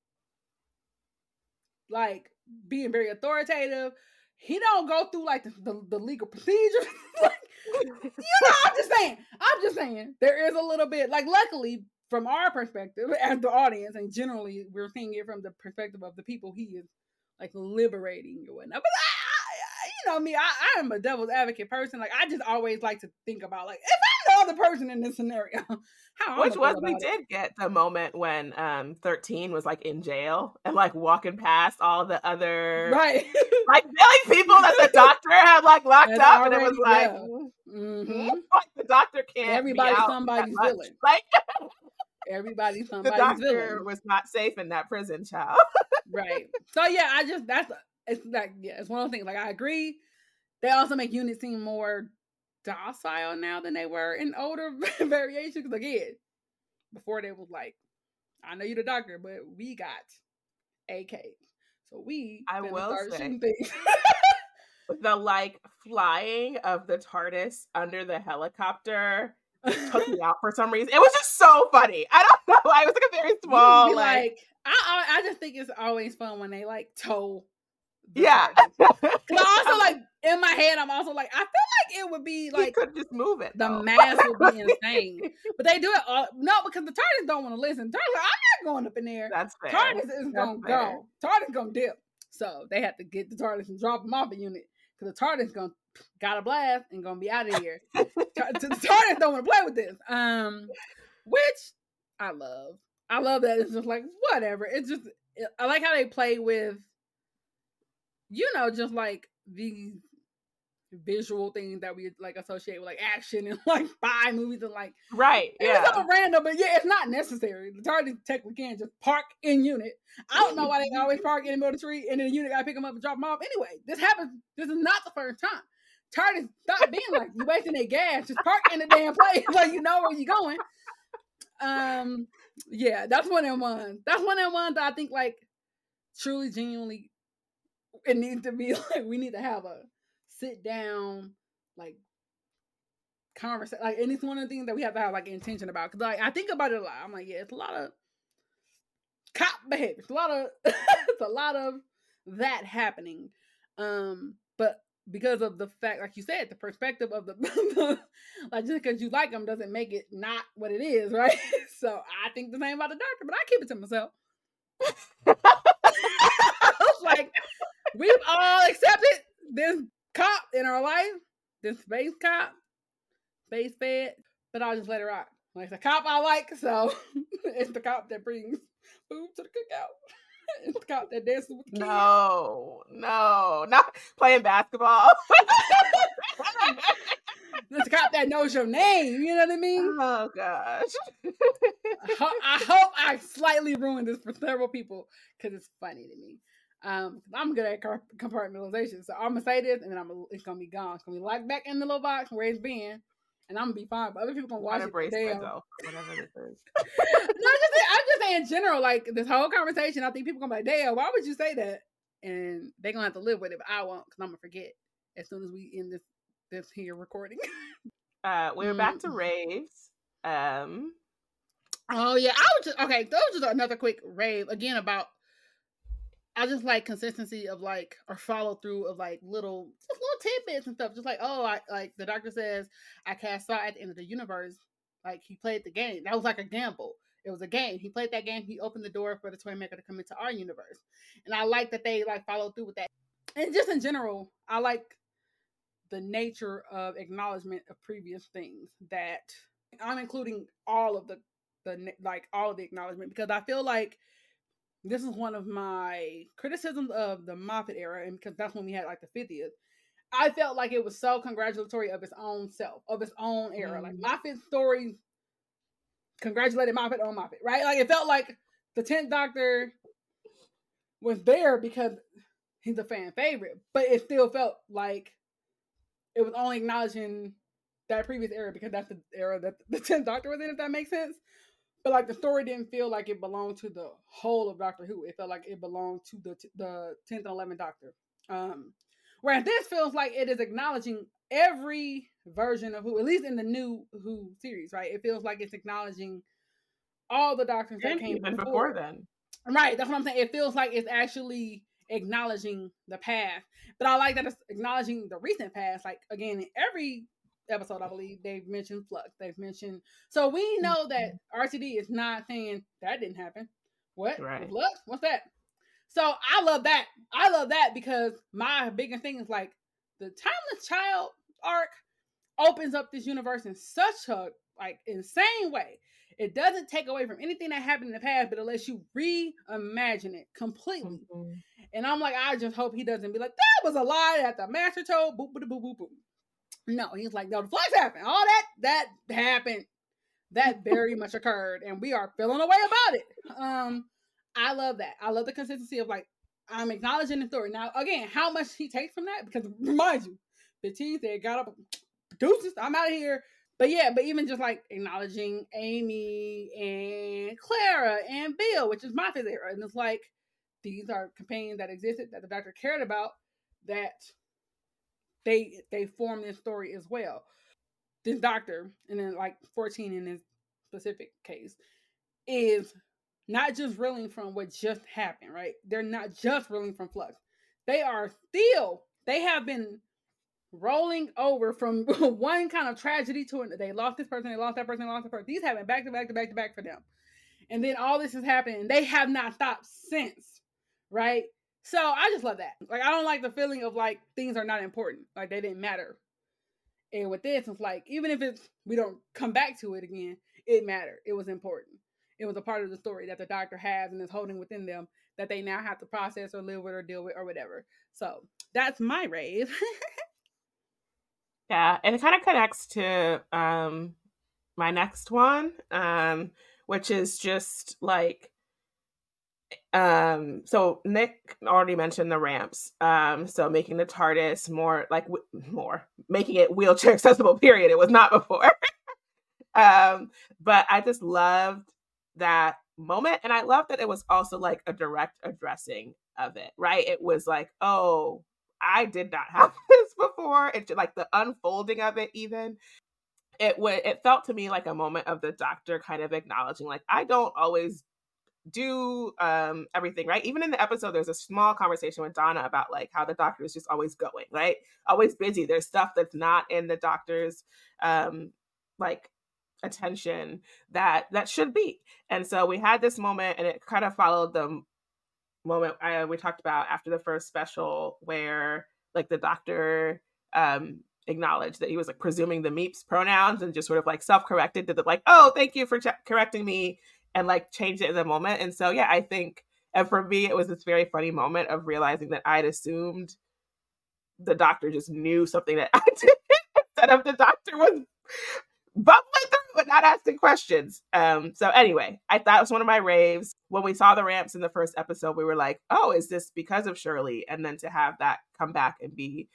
Speaker 3: like being very authoritative. He don't go through like the legal procedure. Like, you know, I'm just saying, there is a little bit, like, luckily, from our perspective as the audience, and generally we're seeing it from the perspective of the people he is like liberating or whatnot. But you know me, I am a devil's advocate person. Like, I just always like to think about, like, if I'm the other person in this scenario,
Speaker 1: we did get the moment when 13 was like in jail and like walking past all the other like billing people that the Doctor had like locked up, and it was like, like the Doctor can't.
Speaker 3: Everybody, somebody's villain.
Speaker 1: Like
Speaker 3: everybody, somebody's
Speaker 1: the Doctor
Speaker 3: villain.
Speaker 1: was not safe in that prison, child.
Speaker 3: Right. So yeah, it's like, yeah, it's one of those things. Like, I agree. They also make units seem more docile now than they were in older variations. Because again, before they was like, I know you're the Doctor, but we got AK, so I will say
Speaker 1: the like flying of the TARDIS under the helicopter took me out for some reason. It was just so funny. I don't know. I was like a very small,
Speaker 3: like I just think it's always fun when they like tow.
Speaker 1: Yeah.
Speaker 3: Because I also like in my head, I'm also like, I feel like it would be like
Speaker 1: you could just move it.
Speaker 3: The mass would be insane, but they do it all. No, because the TARDIS don't want to listen. TARDIS like, I'm not going up in there.
Speaker 1: That's fair.
Speaker 3: TARDIS is gonna go. TARDIS gonna dip. So they have to get the TARDIS and drop them off a unit because the TARDIS got a blast and gonna be out of here. The TARDIS don't want to play with this. Which I love. I love that it's just like whatever. It's just I like how they play with, just like these visual things that we like associate with like action and like spy movies and like
Speaker 1: right. Yeah,
Speaker 3: it's something random, but yeah, it's not necessary. The TARDIS technically can just park in unit. I don't know why they always park in the middle of the tree and then the unit gotta pick them up and drop them off. Anyway, this happens. This is not the first time. TARDIS stop being like you wasting their gas. Just park in the damn place like you know where you're going. Yeah, that's one of them ones. That's one of them ones that I think like truly, genuinely, it needs to be like we need to have a sit down like conversation. Like, and it's one of the things that we have to have like intention about. Because like I think about it a lot. I'm like, yeah, it's a lot of cop behavior. It's a lot of it's a lot of that happening. But because of the fact, like you said, the perspective of the like just because you like them doesn't make it not what it is, right? So I think the same about the Doctor, but I keep it to myself. I was like, we've all accepted this cop in our life, this space cop, space fed, but I'll just let it rock. Like, the cop I like, so it's the cop that brings food to the cookout. It's the cop that dances with the kids.
Speaker 1: No, not playing basketball.
Speaker 3: It's the cop that knows your name, you know what I mean?
Speaker 1: Oh, gosh.
Speaker 3: I hope I slightly ruined this for several people, because it's funny to me. I'm good at compartmentalization, so I'm gonna say this, and then it's gonna be gone. It's gonna be locked back in the little box where it's been, and I'm gonna be fine. But other people gonna watch it.
Speaker 1: Myself, whatever this is.
Speaker 3: No, I'm just saying in general. Like this whole conversation, I think people gonna be like, "Damn, why would you say that?" And they gonna have to live with it. But I won't, because I'm gonna forget as soon as we end this here recording.
Speaker 1: We were back to raves.
Speaker 3: Oh yeah, that was just another quick rave again about. I just like consistency of like, or follow through of like little tidbits and stuff. Just like, like the Doctor says, I cast Saw at the end of the universe. Like he played the game. That was like a gamble. It was a game. He played that game. He opened the door for the Toymaker to come into our universe. And I like that they like follow through with that. And just in general, I like the nature of acknowledgement of previous things that I'm including all of the acknowledgement, because I feel like this is one of my criticisms of the Moffat era, and because that's when we had like the 50th. I felt like it was so congratulatory of its own self, of its own era. Like Moffat's story congratulated Moffat on Moffat, right? Like it felt like the 10th Doctor was there because he's a fan favorite, but it still felt like it was only acknowledging that previous era because that's the era that the 10th Doctor was in, if that makes sense. But like the story didn't feel like it belonged to the whole of Doctor Who. It felt like it belonged to the 10th and 11th Doctor. Whereas this feels like it is acknowledging every version of Who, at least in the new Who series, right? It feels like it's acknowledging all the Doctors that came before then. Right, that's what I'm saying. It feels like it's actually acknowledging the past. But I like that it's acknowledging the recent past. Like, again, in every episode, I believe they've mentioned Flux. They've mentioned, so we know that RTD is not saying that didn't happen. What? Right. Flux? What's that? So I love that. I love that because my biggest thing is like the Timeless Child arc opens up this universe in such a like insane way. It doesn't take away from anything that happened in the past, but it lets you reimagine it completely. Mm-hmm. And I'm like, I just hope he doesn't be like, that was a lie that the Master told. Boop, boop, boop, boop, boop. No, he's like, no, the Flux happened. All that happened. That very much occurred, and we are feeling away about it. I love that. I love the consistency of like, I'm acknowledging the story. Now, again, how much he takes from that, because remind you, 15th, they got up, deuces, I'm out of here. But yeah, but even just like acknowledging Amy and Clara and Bill, which is my favorite era. And it's like, these are companions that existed, that the Doctor cared about, that they form this story as well. this doctor, and then like 14 in this specific case, is not just reeling from what just happened, right? They're not just reeling from flux. They have been rolling over from one kind of tragedy to another. They lost this person, they lost that person, they lost that person. These have been back to back to back to back for them. And then all this is happening, and they have not stopped since, right? So I just love that. Like, I don't like the feeling of like things are not important, like they didn't matter. And with this, it's like, even if we don't come back to it again, it mattered. It was important. It was a part of the story that the doctor has and is holding within them that they now have to process or live with or deal with or whatever. So that's my rave.
Speaker 1: Yeah, and it kind of connects to my next one, which is just like, so Nick already mentioned the ramps, so making the TARDIS making it wheelchair accessible, period. It was not before. But I just loved that moment, and I love that it was also like a direct addressing of it, right? It was like, oh, I did not have this before. It's like the unfolding of it, even it felt to me like a moment of the doctor kind of acknowledging, like, I don't always do everything, right? Even in the episode, there's a small conversation with Donna about like how the doctor is just always going, right? Always busy. There's stuff that's not in the doctor's like attention that should be. And so we had this moment, and it kind of followed the moment we talked about after the first special, where like the doctor acknowledged that he was like presuming the meeps pronouns and just sort of like self-corrected to the like, oh, thank you for correcting me, and like changed it in the moment. And so yeah, I think, and for me, it was this very funny moment of realizing that I'd assumed the doctor just knew something that I didn't, instead of the doctor was bubbling through but not asking questions. So anyway, I thought it was one of my raves. When we saw the ramps in the first episode, we were like, oh, is this because of Shirley? And then to have that come back and be,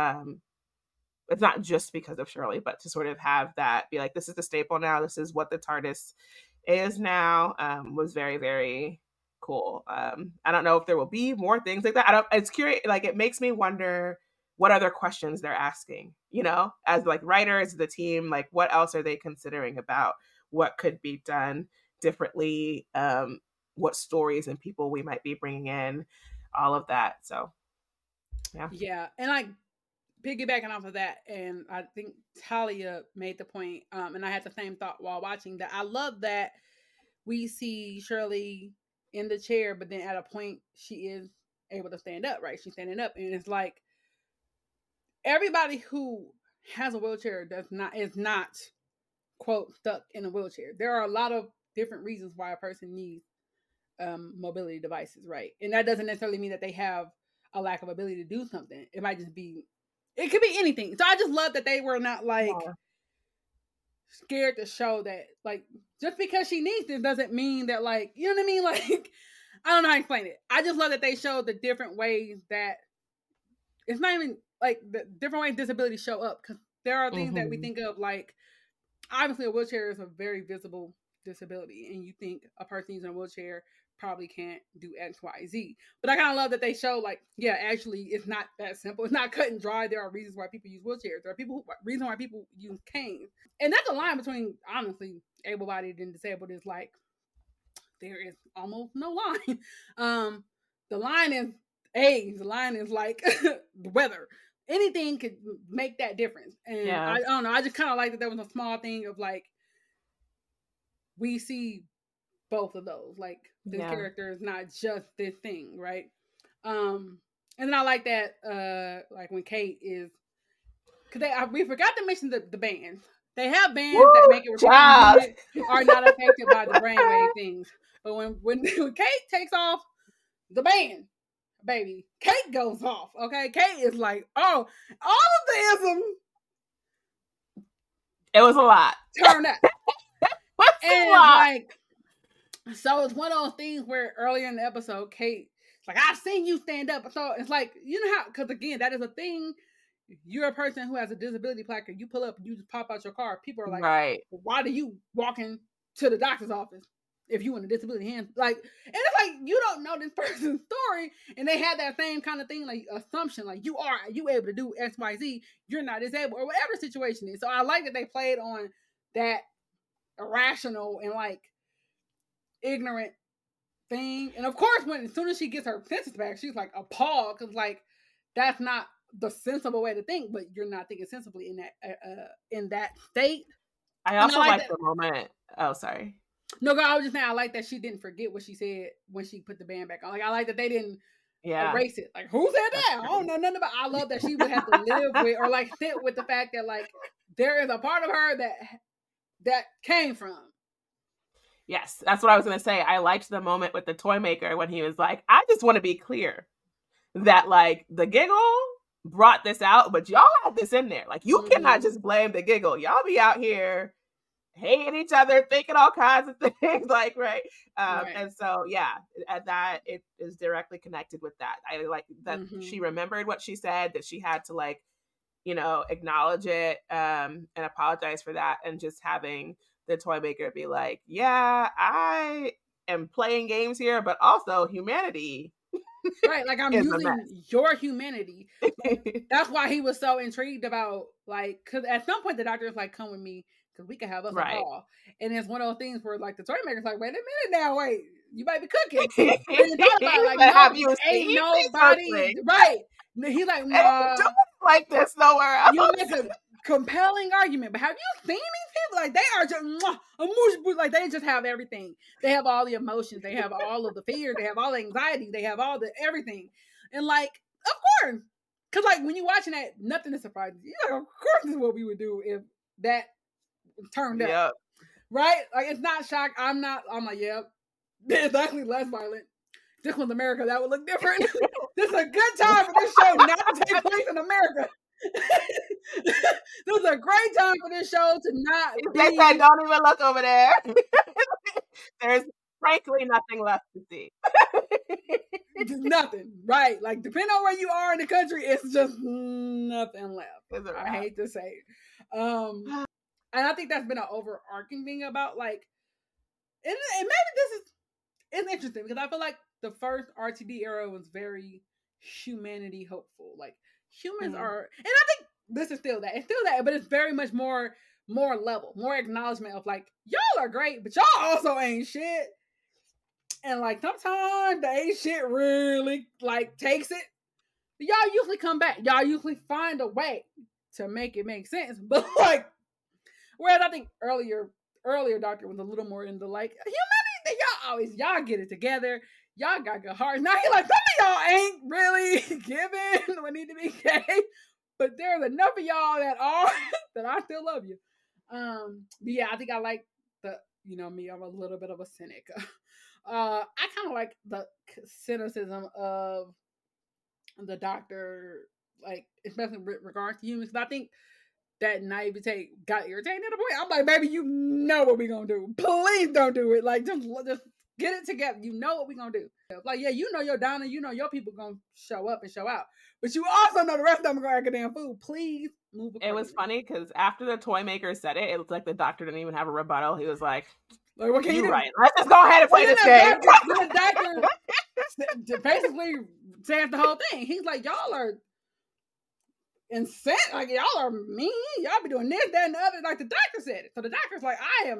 Speaker 1: it's not just because of Shirley, but to sort of have that be like, this is the staple now, this is what the TARDIS is now, was very, very cool. I don't know if there will be more things like that. It's curious, like it makes me wonder what other questions they're asking, you know, as like writers, the team, like what else are they considering about what could be done differently, what stories and people we might be bringing in, all of that. So
Speaker 3: yeah, and like piggybacking off of that, and I think Talia made the point, and I had the same thought while watching, that I love that we see Shirley in the chair, but then at a point she is able to stand up, right? She's standing up, and it's like everybody who has a wheelchair is not quote stuck in a wheelchair. There are a lot of different reasons why a person needs mobility devices, right? And that doesn't necessarily mean that they have a lack of ability to do something. It might just be, it could be anything. So I just love that they were not like scared to show that, like, just because she needs this doesn't mean that, like, you know what I mean? Like, I don't know how to explain it. I just love that they showed the different ways that it's not even like the different ways disabilities show up, because there are things that we think of, like, obviously a wheelchair is a very visible disability, and you think a person using a wheelchair probably can't do X, Y, Z. But I kind of love that they show, like, yeah, actually it's not that simple. It's not cut and dry. There are reasons why people use wheelchairs. There are reasons why people use canes. And that's a line between, honestly, able-bodied and disabled is like, there is almost no line. The line is age. The line is like the weather. Anything could make that difference. And I don't know. I just kind of like that there was a small thing of like, we see both of those. Like, this character is not just this thing, right? And then I like that, like when Kate is, because we forgot to mention the bands. They have bands that make it are not affected by the brainwave things. But when Kate takes off the band, baby, Kate goes off. Okay, Kate is like, oh, all of the isms.
Speaker 1: It was a lot.
Speaker 3: Turn up. And like, so it's one of those things where earlier in the episode, Kate's like, I've seen you stand up. So it's like, you know how, because again, that is a thing. You're a person who has a disability placard. You pull up, you just pop out your car. People are like,
Speaker 1: right,
Speaker 3: why do you walk into the doctor's office? if you want a disability hand, like, and it's like, you don't know this person's story, and they had that same kind of thing, like assumption, like you able to do XYZ, you're not disabled, or whatever the situation is. So I like that they played on that irrational and like ignorant thing. And of course, as soon as she gets her senses back, she's like appalled, because like that's not the sensible way to think. But you're not thinking sensibly in that state.
Speaker 1: I also like the moment. Oh, sorry.
Speaker 3: No, girl, I was just saying I like that she didn't forget what she said when she put the band back on. Like, I like that they didn't erase it. Like, who said that? I don't know nothing about. I love that she would have to live with, or like sit with the fact that like there is a part of her that came from.
Speaker 1: Yes, that's what I was going to say. I liked the moment with the toy maker when he was like, I just want to be clear that like the giggle brought this out, but y'all had this in there. Like, you cannot just blame the giggle. Y'all be out here hating each other, thinking all kinds of things, like, right? And so, yeah, at that, it is directly connected with that. I like that she remembered what she said, that she had to, like, you know, acknowledge it and apologize for that, and just having the toy maker be like, yeah, I am playing games here, but also humanity.
Speaker 3: Right, like, I'm using your humanity. That's why he was so intrigued about, like, because at some point the doctor was like, come with me, because we can have us a ball. And it's one of those things where, like, the toy maker's like, wait a minute now, you might be cooking. And thought about, like, no, ain't nobody, right. He's like, no,
Speaker 1: don't like this nowhere else.
Speaker 3: You make a compelling argument, but have you seen these people? Like, they are just like, they just have everything. They have all the emotions, they have all of the fear, they have all the anxiety, they have all the everything. And like, of course, because like when you're watching that, nothing is surprising. You're like, of course, this is what we would do if that turned up, right? Like, it's not shock. I'm like, yep, it's actually less violent. This was America, that would look different. This is a good time for this show not to take place in America. This is a great time for this show to not be...
Speaker 1: They said, don't even look over there. There's frankly nothing left to see.
Speaker 3: Just nothing, right? Like, depending on where you are in the country, it's just nothing left. I hate to say it. And I think that's been an overarching thing about, like, and maybe it's interesting, because I feel like the first RTD era was very humanity hopeful. Like, humans are, and I think this is still that. It's still that, but it's very much more level, more acknowledgement of, like, y'all are great, but y'all also ain't shit. And like, sometimes the ain't shit really like takes it. But y'all usually come back. Y'all usually find a way to make it make sense. But like, whereas I think earlier Doctor was a little more into like humanity. Y'all get it together. Y'all got good hearts. Now he's like, some of y'all ain't really giving what need to be gave, but there's enough of y'all that are that I still love you. But yeah, I think I like the, you know me, I'm a little bit of a cynic. I kind of like the cynicism of the Doctor, like, especially with regards to humans. I think that naivete got irritating at a point. I'm like, baby, you know what we gonna do. Please don't do it. Like, just get it together. You know what we gonna do. Like, yeah, you know your Donna, you know your people gonna show up and show out. But you also know the rest of them are gonna act a damn fool. Please move accordingly.
Speaker 1: It was funny because after the toy maker said it, it looked like the Doctor didn't even have a rebuttal. He was like,
Speaker 3: what can you do?
Speaker 1: Right. Let's just go ahead and play this game.
Speaker 3: The Doctor basically says the whole thing. He's like, y'all are insane. Like, y'all are mean. Y'all be doing this, that, and the other. Like, the Doctor said it. So the Doctor's like,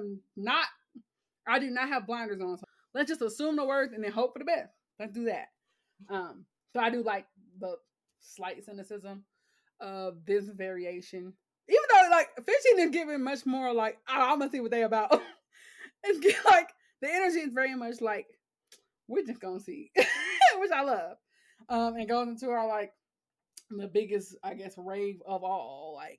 Speaker 3: I do not have blinders on. So let's just assume the worst and then hope for the best. Let's do that. So I do like the slight cynicism of this variation. Even though, like, 15 is giving much more, like, I'm gonna see what they about. It's like, the energy is very much like, we're just gonna see. Which I love. And goes into our, like, the biggest, I guess, rave of all. Like,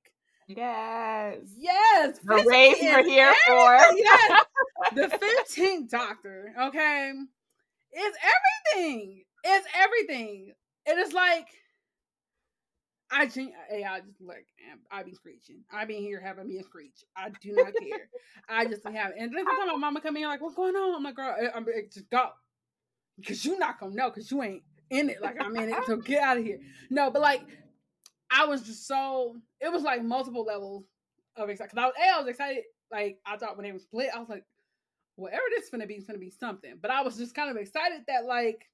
Speaker 3: Yes!
Speaker 1: The rave you're here for.
Speaker 3: Yes! The 15th Doctor, okay? It's everything. It's everything. And it's like, I just like, I be screeching. I be here having me a screech. I do not care. I just have it. And then sometimes my mama come in like, what's going on? I'm like, girl, I'm just go. Because you not gonna know, because you ain't in it like I'm in it. So get out of here. No, but like, I was just so, it was like multiple levels of excitement. Because I was excited. Like, I thought when they were split, I was like, whatever this is going to be something. But I was just kind of excited that like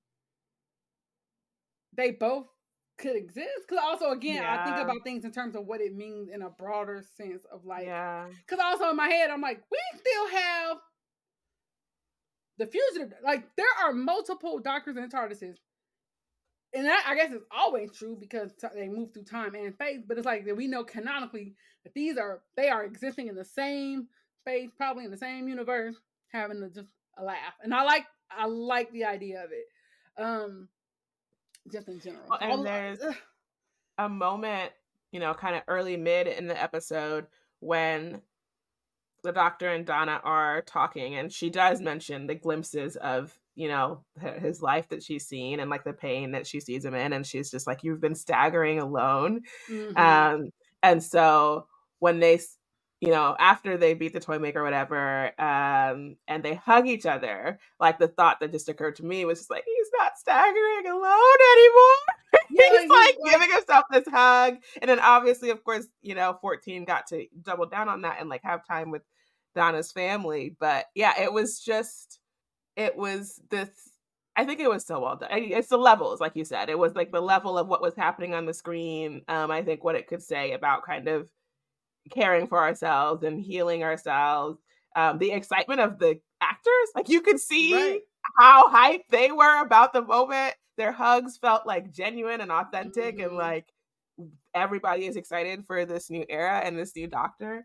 Speaker 3: they both could exist. Because also, again, I think about things in terms of what it means in a broader sense of like, because also in my head, I'm like, we still have the fugitive. Like, there are multiple Doctors and TARDISes. And that, I guess, is always true because they move through time and space. But it's like that we know canonically that they are existing in the same space, probably in the same universe, having just a laugh. And I like the idea of it. Just in general.
Speaker 1: Well, and there's a moment, kind of early mid in the episode when the Doctor and Donna are talking, and she does mention the glimpses of, his life that she's seen and like the pain that she sees him in. And she's just like, you've been staggering alone. Mm-hmm. And so when they, after they beat the Toymaker or whatever, and they hug each other, like the thought that just occurred to me was just like, he's not staggering alone anymore. He's like giving himself this hug. And then obviously, of course, 14 got to double down on that and like have time with Donna's family. But yeah, it was this, I think it was so well done. It's the levels, like you said. It was like the level of what was happening on the screen. I think what it could say about kind of caring for ourselves and healing ourselves. The excitement of the actors, like you could see how hyped they were about the moment. Their hugs felt like genuine and authentic, and like everybody is excited for this new era and this new Doctor.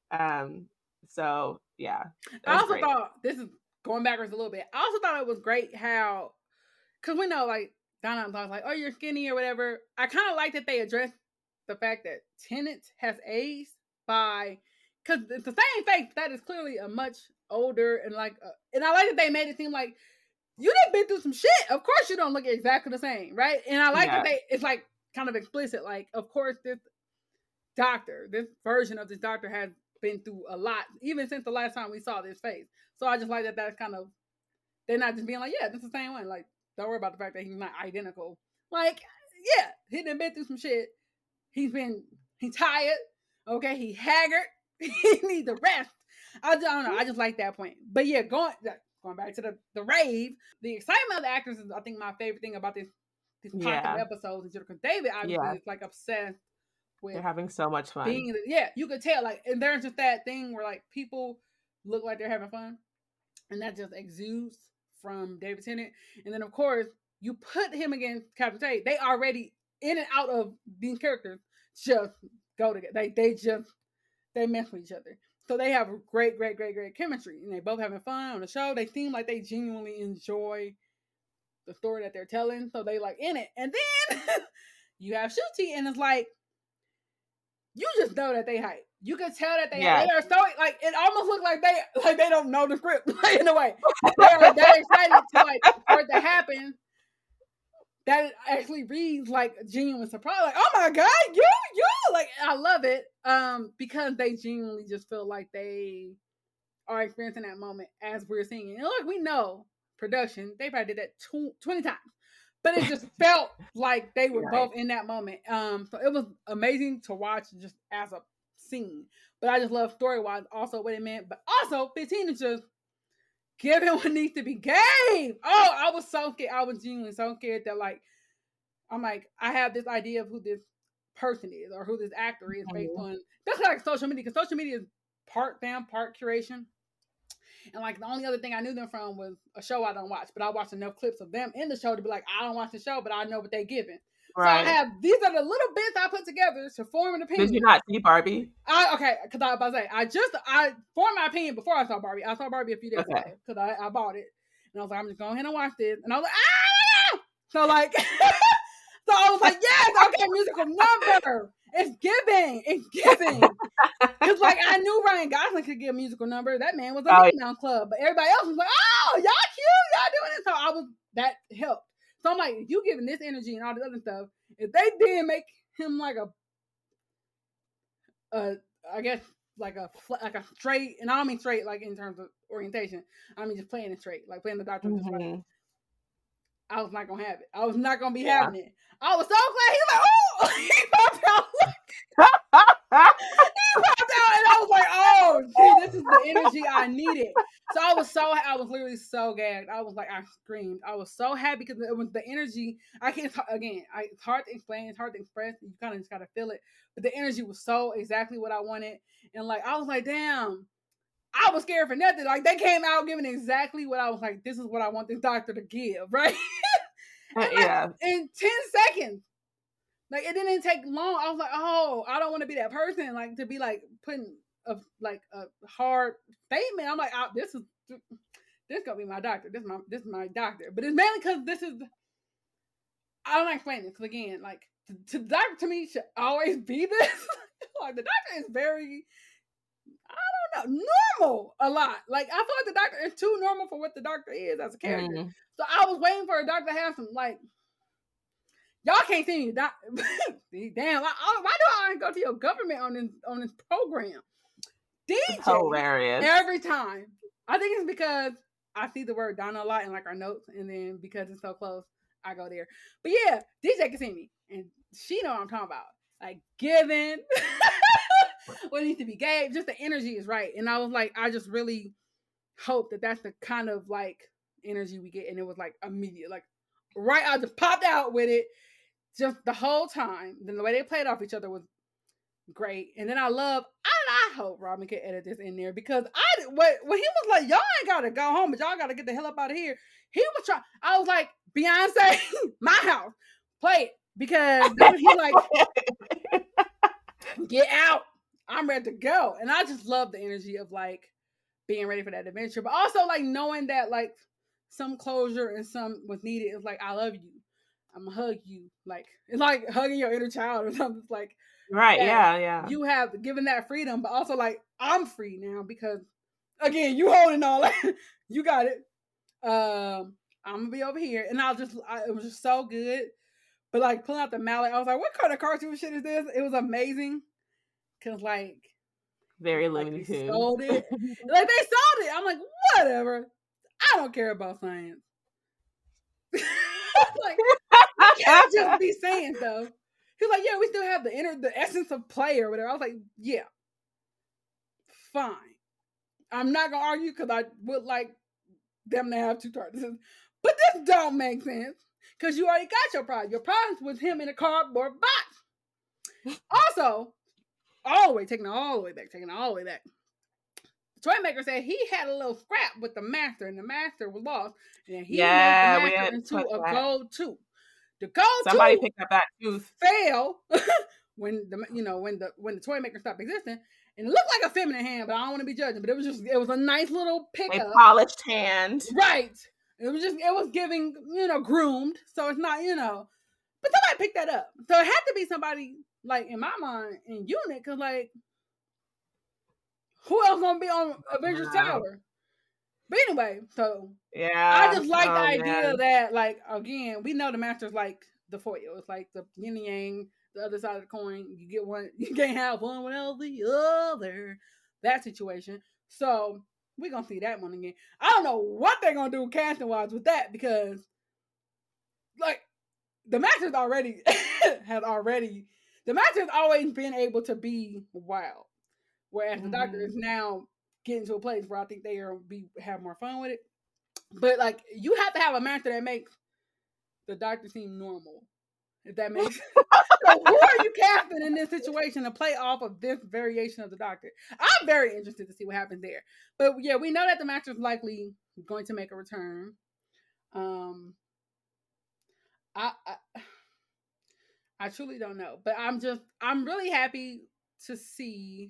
Speaker 1: So yeah,
Speaker 3: I also thought, this is going backwards a little bit, I also thought it was great how, because we know like Donna was like, oh, you're skinny or whatever. I kind of like that they addressed the fact that Tennant has aged by, because it's the same face that is clearly a much older and like, and I like that they made it seem like you done been through some shit. Of course you don't look exactly the same, right? And I like that it's like kind of explicit, like, of course this version of this Doctor has been through a lot, even since the last time we saw this face. So I just like that that's kind of, they're not just being like, yeah, this is the same one. Like, don't worry about the fact that he's not identical. Like, yeah, he done been through some shit. He's tired. Okay, he haggard. He needs a rest. I don't know. I just like that point. But yeah, going back to the rave, the excitement of the actors is, I think, my favorite thing about this pocket of episodes. Because David obviously is like obsessed with.
Speaker 1: They're having so much fun.
Speaker 3: You could tell. Like, and there's just that thing where like people look like they're having fun, and that just exudes from David Tennant. And then of course you put him against Catherine Tate. They already in and out of these characters just go together. They mess with each other. So they have great chemistry, and they both having fun on the show. They seem like they genuinely enjoy the story that they're telling. So they like in it. And then you have Ncuti, and it's like, you just know that they hype. You can tell that they are so, like, it almost looks like they don't know the script, like, in a way. They're like that excited to like for it to happen. That it actually reads like a genuine surprise. Like, oh my God, you, like, I love it. Because they genuinely just feel like they are experiencing that moment as we're seeing it. And look, we know production, they probably did that 20 times. But it just felt like they were both in that moment. So it was amazing to watch just as a scene. But I just love story-wise also what it meant. But also 15 is just giving what needs to be gave. Oh, I was so scared. I was genuinely so scared that like, I'm like, I have this idea of who this person is or who this actor is based on. That's like social media, because social media is part them, part curation. And like the only other thing I knew them from was a show I don't watch, but I watched enough clips of them in the show to be like, I don't watch the show, but I know what they're giving. Right. So these are the little bits I put together to form an opinion.
Speaker 1: Did you not see Barbie?
Speaker 3: Okay, because I was about to say, I formed my opinion before I saw Barbie. I saw Barbie a few days ago because I bought it. And I was like, I'm just going ahead and watch this. And I was like, ah! So like, so I was like, yes, okay, musical number. It's giving. It's like, I knew Ryan Gosling could give a musical number. That man was a Mickey Mouse Club. But everybody else was like, oh, y'all cute. Y'all doing it. So that helped. So I'm like, if you giving this energy and all this other stuff, if they did make him like I guess like a straight, and I don't mean straight like in terms of orientation. I mean just playing it straight, like playing the Doctor just right. I was not gonna have it. I was not gonna be having it. I was so glad he was like, oh, he popped out. He popped out, and I was like, oh, gee, this is the energy I needed. So I was literally so gagged. I was like, I screamed. I was so happy because it was the energy. I can't again. It's hard to explain. It's hard to express. You kind of just gotta feel it. But the energy was so exactly what I wanted, and like I was like, damn. I was scared for nothing. Like they came out giving exactly what I was like. This is what I want this doctor to give, right? And like, in 10 seconds. Like it didn't take long. I was like, oh, I don't want to be that person. Like to be like putting a hard statement. I'm like, oh, this gonna be my doctor. This is my doctor. But it's mainly because this is. I don't explain this because again, like the doctor to me should always be this. Like the doctor is very, I don't know, normal a lot. Like I feel like the doctor is too normal for what the doctor is as a character. Mm. So I was waiting for a doctor to have some like. Y'all can't see me. Damn, why do I go to your government on this program? DJ,
Speaker 1: hilarious.
Speaker 3: Every time. I think it's because I see the word Donna a lot in like our notes, and then because it's so close, I go there. But yeah, DJ can see me, and she know what I'm talking about. Like giving what needs to be gave. Just the energy is right, and I was like, I just really hope that that's the kind of like energy we get, and it was like immediate, like right. I just popped out with it. Just the whole time. Then the way they played off each other was great. And then I hope Robin can edit this in there because when he was like, y'all ain't gotta go home, but y'all gotta get the hell up out of here. He was trying. I was like, Beyonce, my house, play it because he's like, get out. I'm ready to go. And I just love the energy of like being ready for that adventure, but also like knowing that like some closure and some was needed. It's like, I love you. I'm gonna hug you. Like it's like hugging your inner child or something. It's like
Speaker 1: right, yeah.
Speaker 3: You have given that freedom, but also like I'm free now because again, you holding all that. You got it. I'm gonna be over here, and it was just so good. But like pulling out the mallet, I was like, what kind of cartoon shit is this? It was amazing because like
Speaker 1: very Looney Tunes.
Speaker 3: Sold it. Like they sold it. I'm like, whatever. I don't care about science. Like, you can't just be saying stuff. He's like, yeah, we still have the essence of play or whatever. I was like, yeah, fine. I'm not gonna argue because I would like them to have two tortoises, but this don't make sense because you already got your prize. Your prize was him in a cardboard box. Also, taking it all the way back. The toy maker said he had a little scrap with the master, and the master was lost, and he made the master into a gold tooth. The gold
Speaker 1: somebody
Speaker 3: tooth
Speaker 1: picked up that tooth.
Speaker 3: Fell when the toy maker stopped existing, and it looked like a feminine hand, but I don't want to be judging. But it was a nice little pickup,
Speaker 1: a polished hand,
Speaker 3: right? It was giving groomed, so it's not but somebody picked that up, so it had to be somebody like in my mind in unit because like. Who else gonna be on Avengers Tower? But anyway, so
Speaker 1: yeah,
Speaker 3: I just like the idea that, like, again, we know the master's like the foil. It's like the yin and yang, the other side of the coin. You get one, you can't have one without the other. That situation. So we're gonna see that one again. I don't know what they're gonna do casting wise with that because, like, the master's the master's always been able to be wild. Whereas the doctor is now getting to a place where I think they have more fun with it. But like you have to have a master that makes the doctor seem normal. If that makes sense. So who are you casting in this situation to play off of this variation of the doctor? I'm very interested to see what happens there. But yeah, we know that the master is likely going to make a return. I truly don't know. But I'm really happy to see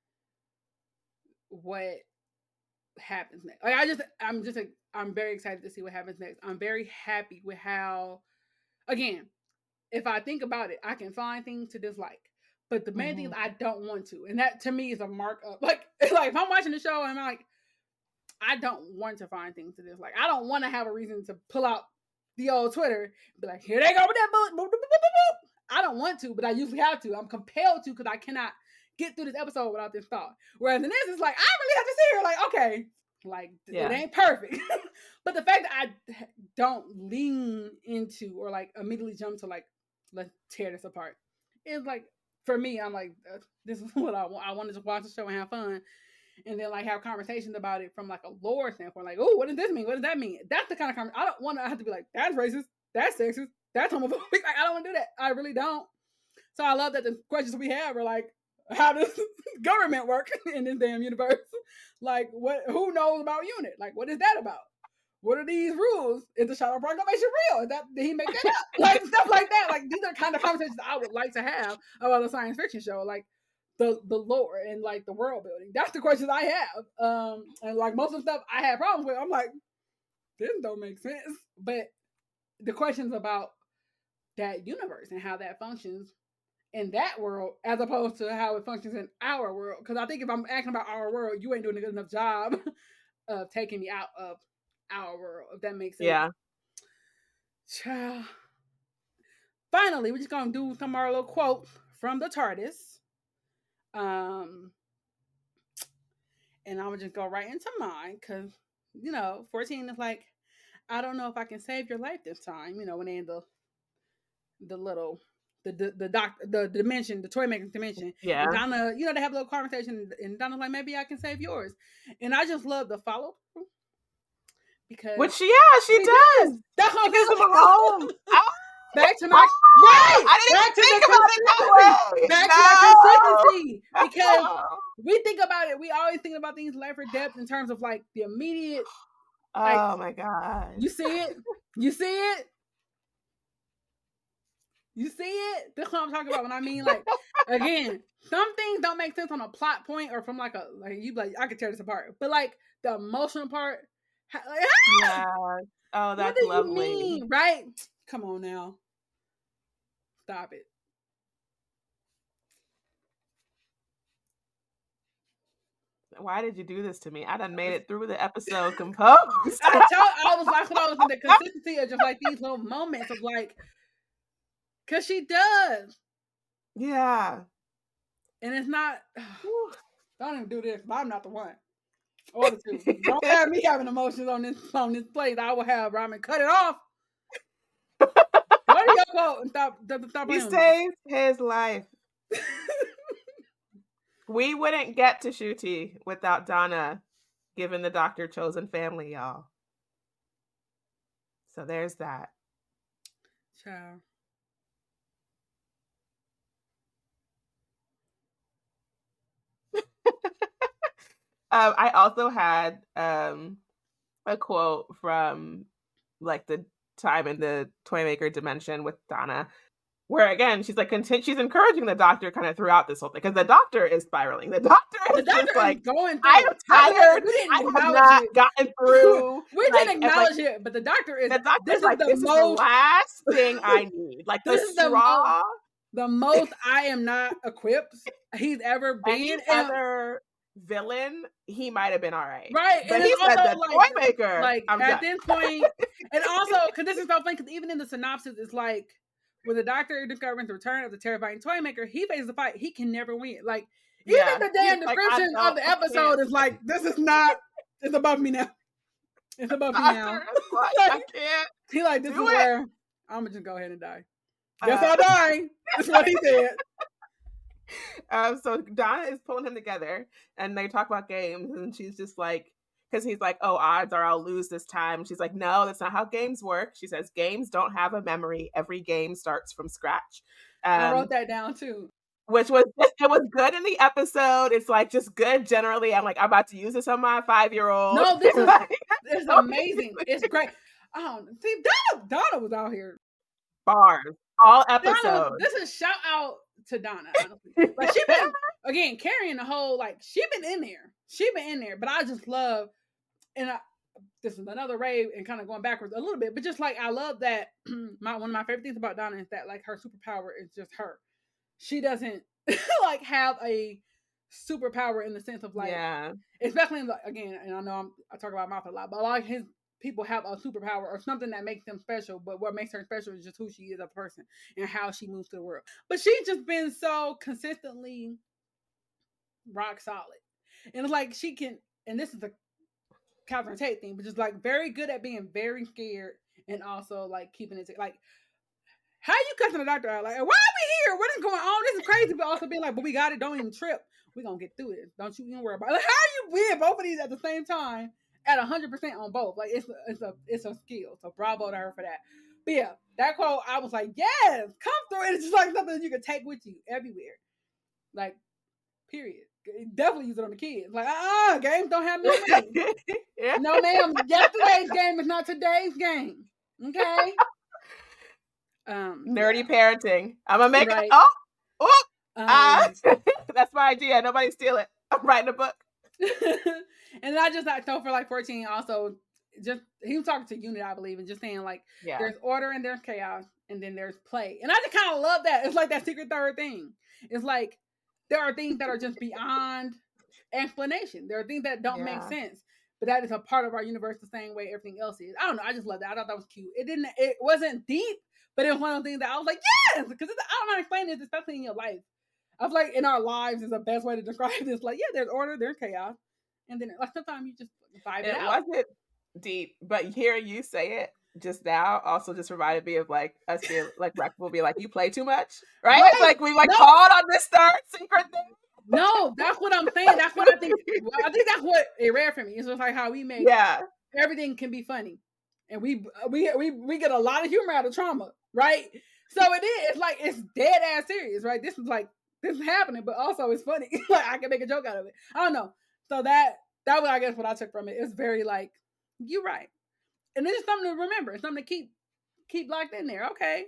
Speaker 3: what happens next. Like I'm very excited to see what happens next. I'm very happy with how, again, if I think about it, I can find things to dislike. But the main thing is I don't want to. And that to me is a mark of like if I'm watching the show and I'm like, I don't want to find things to dislike. I don't want to have a reason to pull out the old Twitter and be like, here they go with that book. I don't want to, but I usually have to. I'm compelled to because I cannot get through this episode without this thought. Whereas in this, it's like, I really have to sit here like, okay, like, it ain't perfect. But the fact that I don't lean into or like immediately jump to like, let's tear this apart. It's like, for me, I'm like, this is what I want. I wanted to watch the show and have fun. and then like have conversations about it from like a lore standpoint. Like, oh, what does this mean? What does that mean? That's the kind of conversation. I don't want to have to be like, that's racist, that's sexist, that's homophobic. Like, I don't want to do that. I really don't. So I love that the questions we have are like, how does government work in this damn universe? Like, who knows about UNIT? Like, what is that about? What are these rules? Is the Shadow Proclamation real? Did he make that up? Like, stuff like that. Like, these are the kind of conversations I would like to have about a science fiction show. Like, the lore and, like, the world building. That's the questions I have. And, like, most of the stuff I had problems with, I'm like, this don't make sense. But the questions about that universe and how that functions in that world as opposed to how it functions in our world. Because I think if I'm asking about our world, you ain't doing a good enough job of taking me out of our world, if that makes sense.
Speaker 1: Yeah.
Speaker 3: Child. Finally, we're just gonna do some more little quotes from the TARDIS. And I'm gonna just go right into mine because 14 is like, I don't know if I can save your life this time. When they in the little the dimension, the toy making dimension.
Speaker 1: Yeah.
Speaker 3: And Donna, they have a little conversation, and Donna's like, maybe I can save yours. And I just love the follow through. Because
Speaker 1: she does.
Speaker 3: That's what
Speaker 1: gives him a home.
Speaker 3: Back to my right.
Speaker 1: I didn't think about it that way.
Speaker 3: Back to that consistency. Because we think about it, we always think about things life or death in terms of like the immediate. Like,
Speaker 1: oh my god!
Speaker 3: You see it? You see it? You see it? That's what I'm talking about when I mean, like, again, some things don't make sense on a plot point or from like I could tear this apart, but like the emotional part.
Speaker 1: Yeah. Oh, that's lovely.
Speaker 3: What do you mean, right? Come on now. Stop it.
Speaker 1: Why did you do this to me? I done made it through the episode composed.
Speaker 3: I was in the consistency of just like these little moments of like, because she does.
Speaker 1: Yeah.
Speaker 3: And it's not, don't even do this. I'm not the one. Or the two. Don't have me having emotions on this place. I will have Ramen cut it off. Go to your quote and stop.
Speaker 1: He saved his life. We wouldn't get to Ncuti without Donna giving the Doctor chosen family, y'all. So there's that.
Speaker 3: Ciao.
Speaker 1: I also had a quote from like the time in the Toymaker dimension with Donna, where again she's like she's encouraging the Doctor kind of throughout this whole thing because the Doctor is spiraling. The Doctor is just like
Speaker 3: going.
Speaker 1: I'm tired. I have not gotten through.
Speaker 3: We didn't acknowledge it, but the Doctor is.
Speaker 1: This is the last thing I need. Like the straw.
Speaker 3: The most I am not equipped he's ever been.
Speaker 1: Any other villain, he might have been all right.
Speaker 3: Right.
Speaker 1: But
Speaker 3: and
Speaker 1: he said
Speaker 3: also,
Speaker 1: the Toymaker.
Speaker 3: Like, at this point, and also, because this is so funny, because even in the synopsis, it's like, when the Doctor discovers the return of the terrifying Toymaker, he faces the fight. He can never win. Like, even the damn description of the episode is like, this is not, it's above me now. It's above me now.
Speaker 1: Like, I can't.
Speaker 3: He like, this is where I'm going to just go ahead and die. Guess I'll die. That's what he said.
Speaker 1: So Donna is pulling him together and they talk about games and she's just like, because he's like, oh, odds are I'll lose this time. She's like, no, that's not how games work. She says games don't have a memory. Every game starts from scratch.
Speaker 3: I wrote that down too.
Speaker 1: Which was, it was good in the episode. It's like just good generally. I'm like, I'm about to use this on my 5-year-old.
Speaker 3: No, this is it's amazing. It's great. See, Donna was out here.
Speaker 1: Bars. All episodes.
Speaker 3: This is shout out to Donna, honestly. Like she been again carrying the whole, like she been in there. But I just love, and this is another rave and kind of going backwards a little bit, but just like I love that one of my favorite things about Donna is that like her superpower is just her. She doesn't like have a superpower in the sense of like, especially in again, and I know I talk about Mouth a lot, but like his people have a superpower or something that makes them special, but what makes her special is just who she is as a person and how she moves through the world. But she's just been so consistently rock solid. And it's like she can, and this is a Catherine Tate thing, but just like very good at being very scared and also like keeping it like, how you cussing the Doctor out? Like, why are we here? What is going on? This is crazy. But also being like, but we got it. Don't even trip. we're gonna get through this. Don't you even worry about it. Like, how you win both of these at the same time at 100% on both? Like it's a skill. So bravo to her for that. But yeah, that quote, I was like, yes, come through. And it's just like something you can take with you everywhere. Like, period. Definitely use it on the kids. Like, games don't have no name. Yeah. No, ma'am. Yesterday's game is not today's game. Okay.
Speaker 1: Nerdy parenting. I'm gonna make it. That's my idea. Nobody steal it. I'm writing a book.
Speaker 3: And I just so for like 14, also just he was talking to Unit, I believe, and just saying like there's order and there's chaos and then there's play. And I just kind of love that. It's like that secret third thing. It's like there are things that are just beyond explanation. There are things that don't make sense. But that is a part of our universe the same way everything else is. I don't know. I just love that. I thought that was cute. It wasn't deep, but it was one of the things that I was like, yes! Because I don't know how to explain this, especially in your life. I feel like in our lives is the best way to describe this. Like, yeah, there's order, there's chaos. And then like sometimes you just vibe it out.
Speaker 1: It wasn't deep, but hearing you say it just now also just reminded me of like us being like Rex will be like, you play too much, right? Like we called on this third secret thing.
Speaker 3: No, that's what I'm saying. That's what I think. I think that's what it read for me. It's just like how we make everything can be funny, and we get a lot of humor out of trauma, right? So it is. It's like it's dead ass serious, right? This is happening, but also it's funny. Like I can make a joke out of it. I don't know. So that was I guess what I took from it. It's very like you're right, and it's something to remember. It's something to keep locked in there. Okay.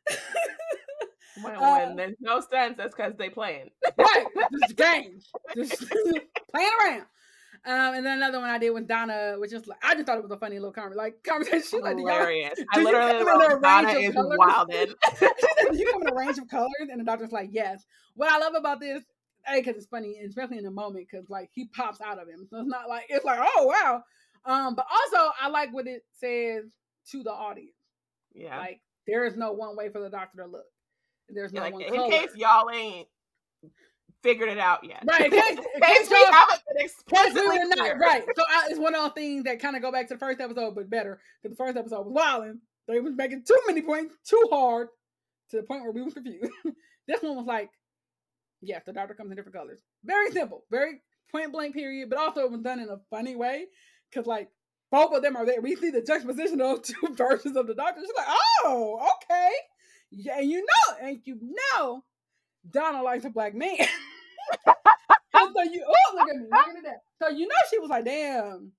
Speaker 1: When there's no sense, that's because they playing.
Speaker 3: Right. Just games. Just playing around. And then another one I did with Donna, which is like, I just thought it was a funny little conversation. She's like,
Speaker 1: hilarious. I literally wrote Donna is wildin'.
Speaker 3: She said, do you come in a range of colors? And the doctor's like, yes. What I love about this, because it's funny, especially in the moment, because like he pops out of him. So it's not like, it's like, oh, wow. But also, I like what it says to the audience.
Speaker 1: Yeah.
Speaker 3: Like, there is no one way for the doctor to look. There's no one
Speaker 1: in
Speaker 3: color.
Speaker 1: case y'all ain't figured it out yet.
Speaker 3: Right. In case
Speaker 1: we haven't been explicitly clear.
Speaker 3: Right. So it's one of those things that kind of go back to the first episode, but better. Because the first episode was wilding. They was making too many points, too hard, to the point where we were confused. This one was like, yes, the doctor comes in different colors. Very simple. Very point blank period. But also it was done in a funny way. Because like, both of them are there. We see the juxtaposition of those two versions of the doctor. She's like, oh, okay. Yeah, and you know, Donna likes a black man. So look at me, look at that. So you know she was like, damn.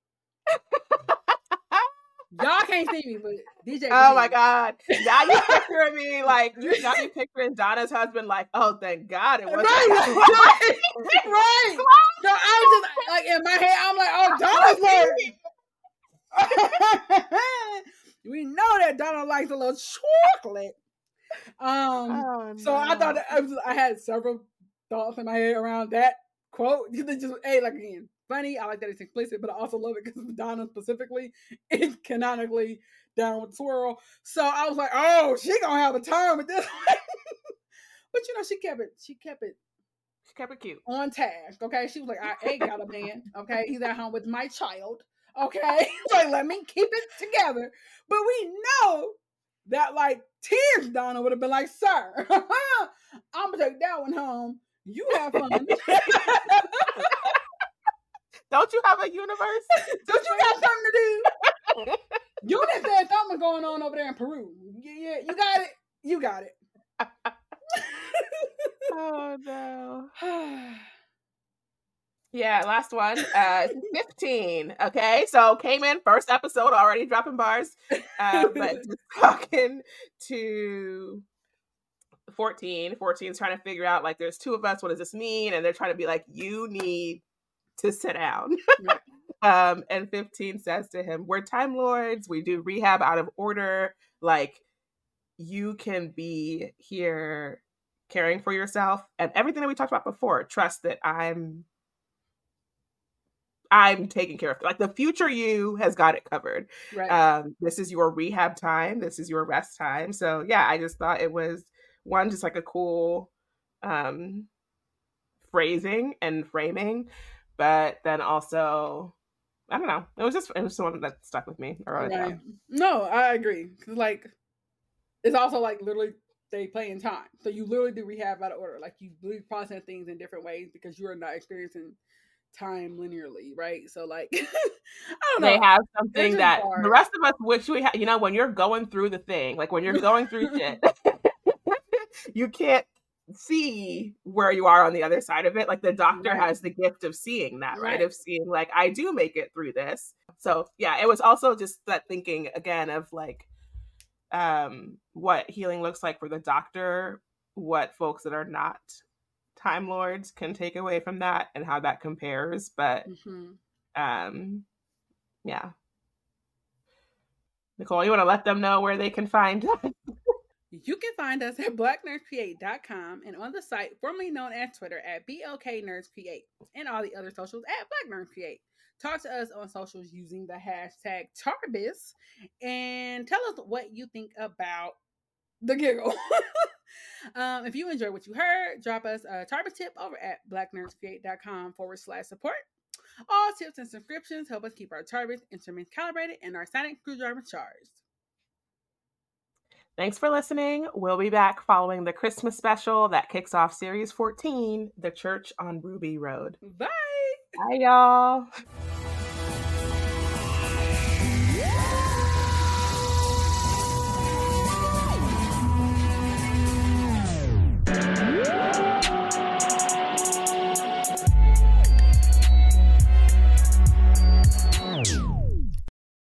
Speaker 3: Y'all can't see me, but DJ.
Speaker 1: Oh my God. Now you picturing me like you picturing Donna's husband like, oh thank God it wasn't.
Speaker 3: Right. So I was just like in my head, I'm like, oh Donna's like we know that Donna likes a little chocolate. No. So I thought I had several thoughts in my head around that quote. Just like again, funny. I like that it's explicit, but I also love it because Donna specifically is canonically down with the swirl. So I was like, oh, she gonna have a time with this one. But you know, she kept it
Speaker 1: cute
Speaker 3: on task. Okay, she was like, I ain't got a man. Okay, he's at home with my child. Okay, like let me keep it together. But we know that like tears Donna would have been like, sir, I'm gonna take that one home. You have fun.
Speaker 1: Don't you have a universe?
Speaker 3: Don't you got something to do? You just said something going on over there in Peru. Yeah, you got it. You got it.
Speaker 1: Oh no. Yeah, last one. 15. Okay, so came in first episode already dropping bars, but just talking to 14. 14's trying to figure out like there's two of us. What does this mean? And they're trying to be like, you need to sit down. And 15 says to him, "We're Time Lords. We do rehab out of order. Like you can be here caring for yourself and everything that we talked about before. Trust that I'm taking care of it. Like the future you has got it covered.
Speaker 3: Right.
Speaker 1: This is your rehab time. This is your rest time." So yeah, I just thought it was one, just like a cool phrasing and framing, but then also, I don't know. It was someone that stuck with me.
Speaker 3: Right. No, I agree. Cause like, it's also like literally they play in time. So you literally do rehab out of order. Like you literally process things in different ways because you are not experiencing time linearly, right? So like I don't know.
Speaker 1: They have something that the rest of us wish we had. You know, when you're going through the thing, like when you're going through shit, you can't see where you are on the other side of it. Like the doctor has the gift of seeing that, right? Of seeing like, I do make it through this. So yeah, it was also just that thinking again of like what healing looks like for the doctor, what folks that are not Time Lords can take away from that, and how that compares. But yeah. Nicole, you want to let them know where they can find us?
Speaker 3: You can find us at blacknerdsph.com and on the site formerly known as Twitter at BLKNerdsPH and all the other socials at BlackNerdsPH. Talk to us on socials using the hashtag Tarbis and tell us what you think about the giggle. If you enjoyed what you heard, drop us a Tarbis tip over at blacknerdsph.com/support. All tips and subscriptions help us keep our Tarbis instruments calibrated and our sonic screwdriver charged.
Speaker 1: Thanks for listening. We'll be back following the Christmas special that kicks off Series 14, The Church on Ruby Road.
Speaker 3: Bye.
Speaker 1: Bye, y'all.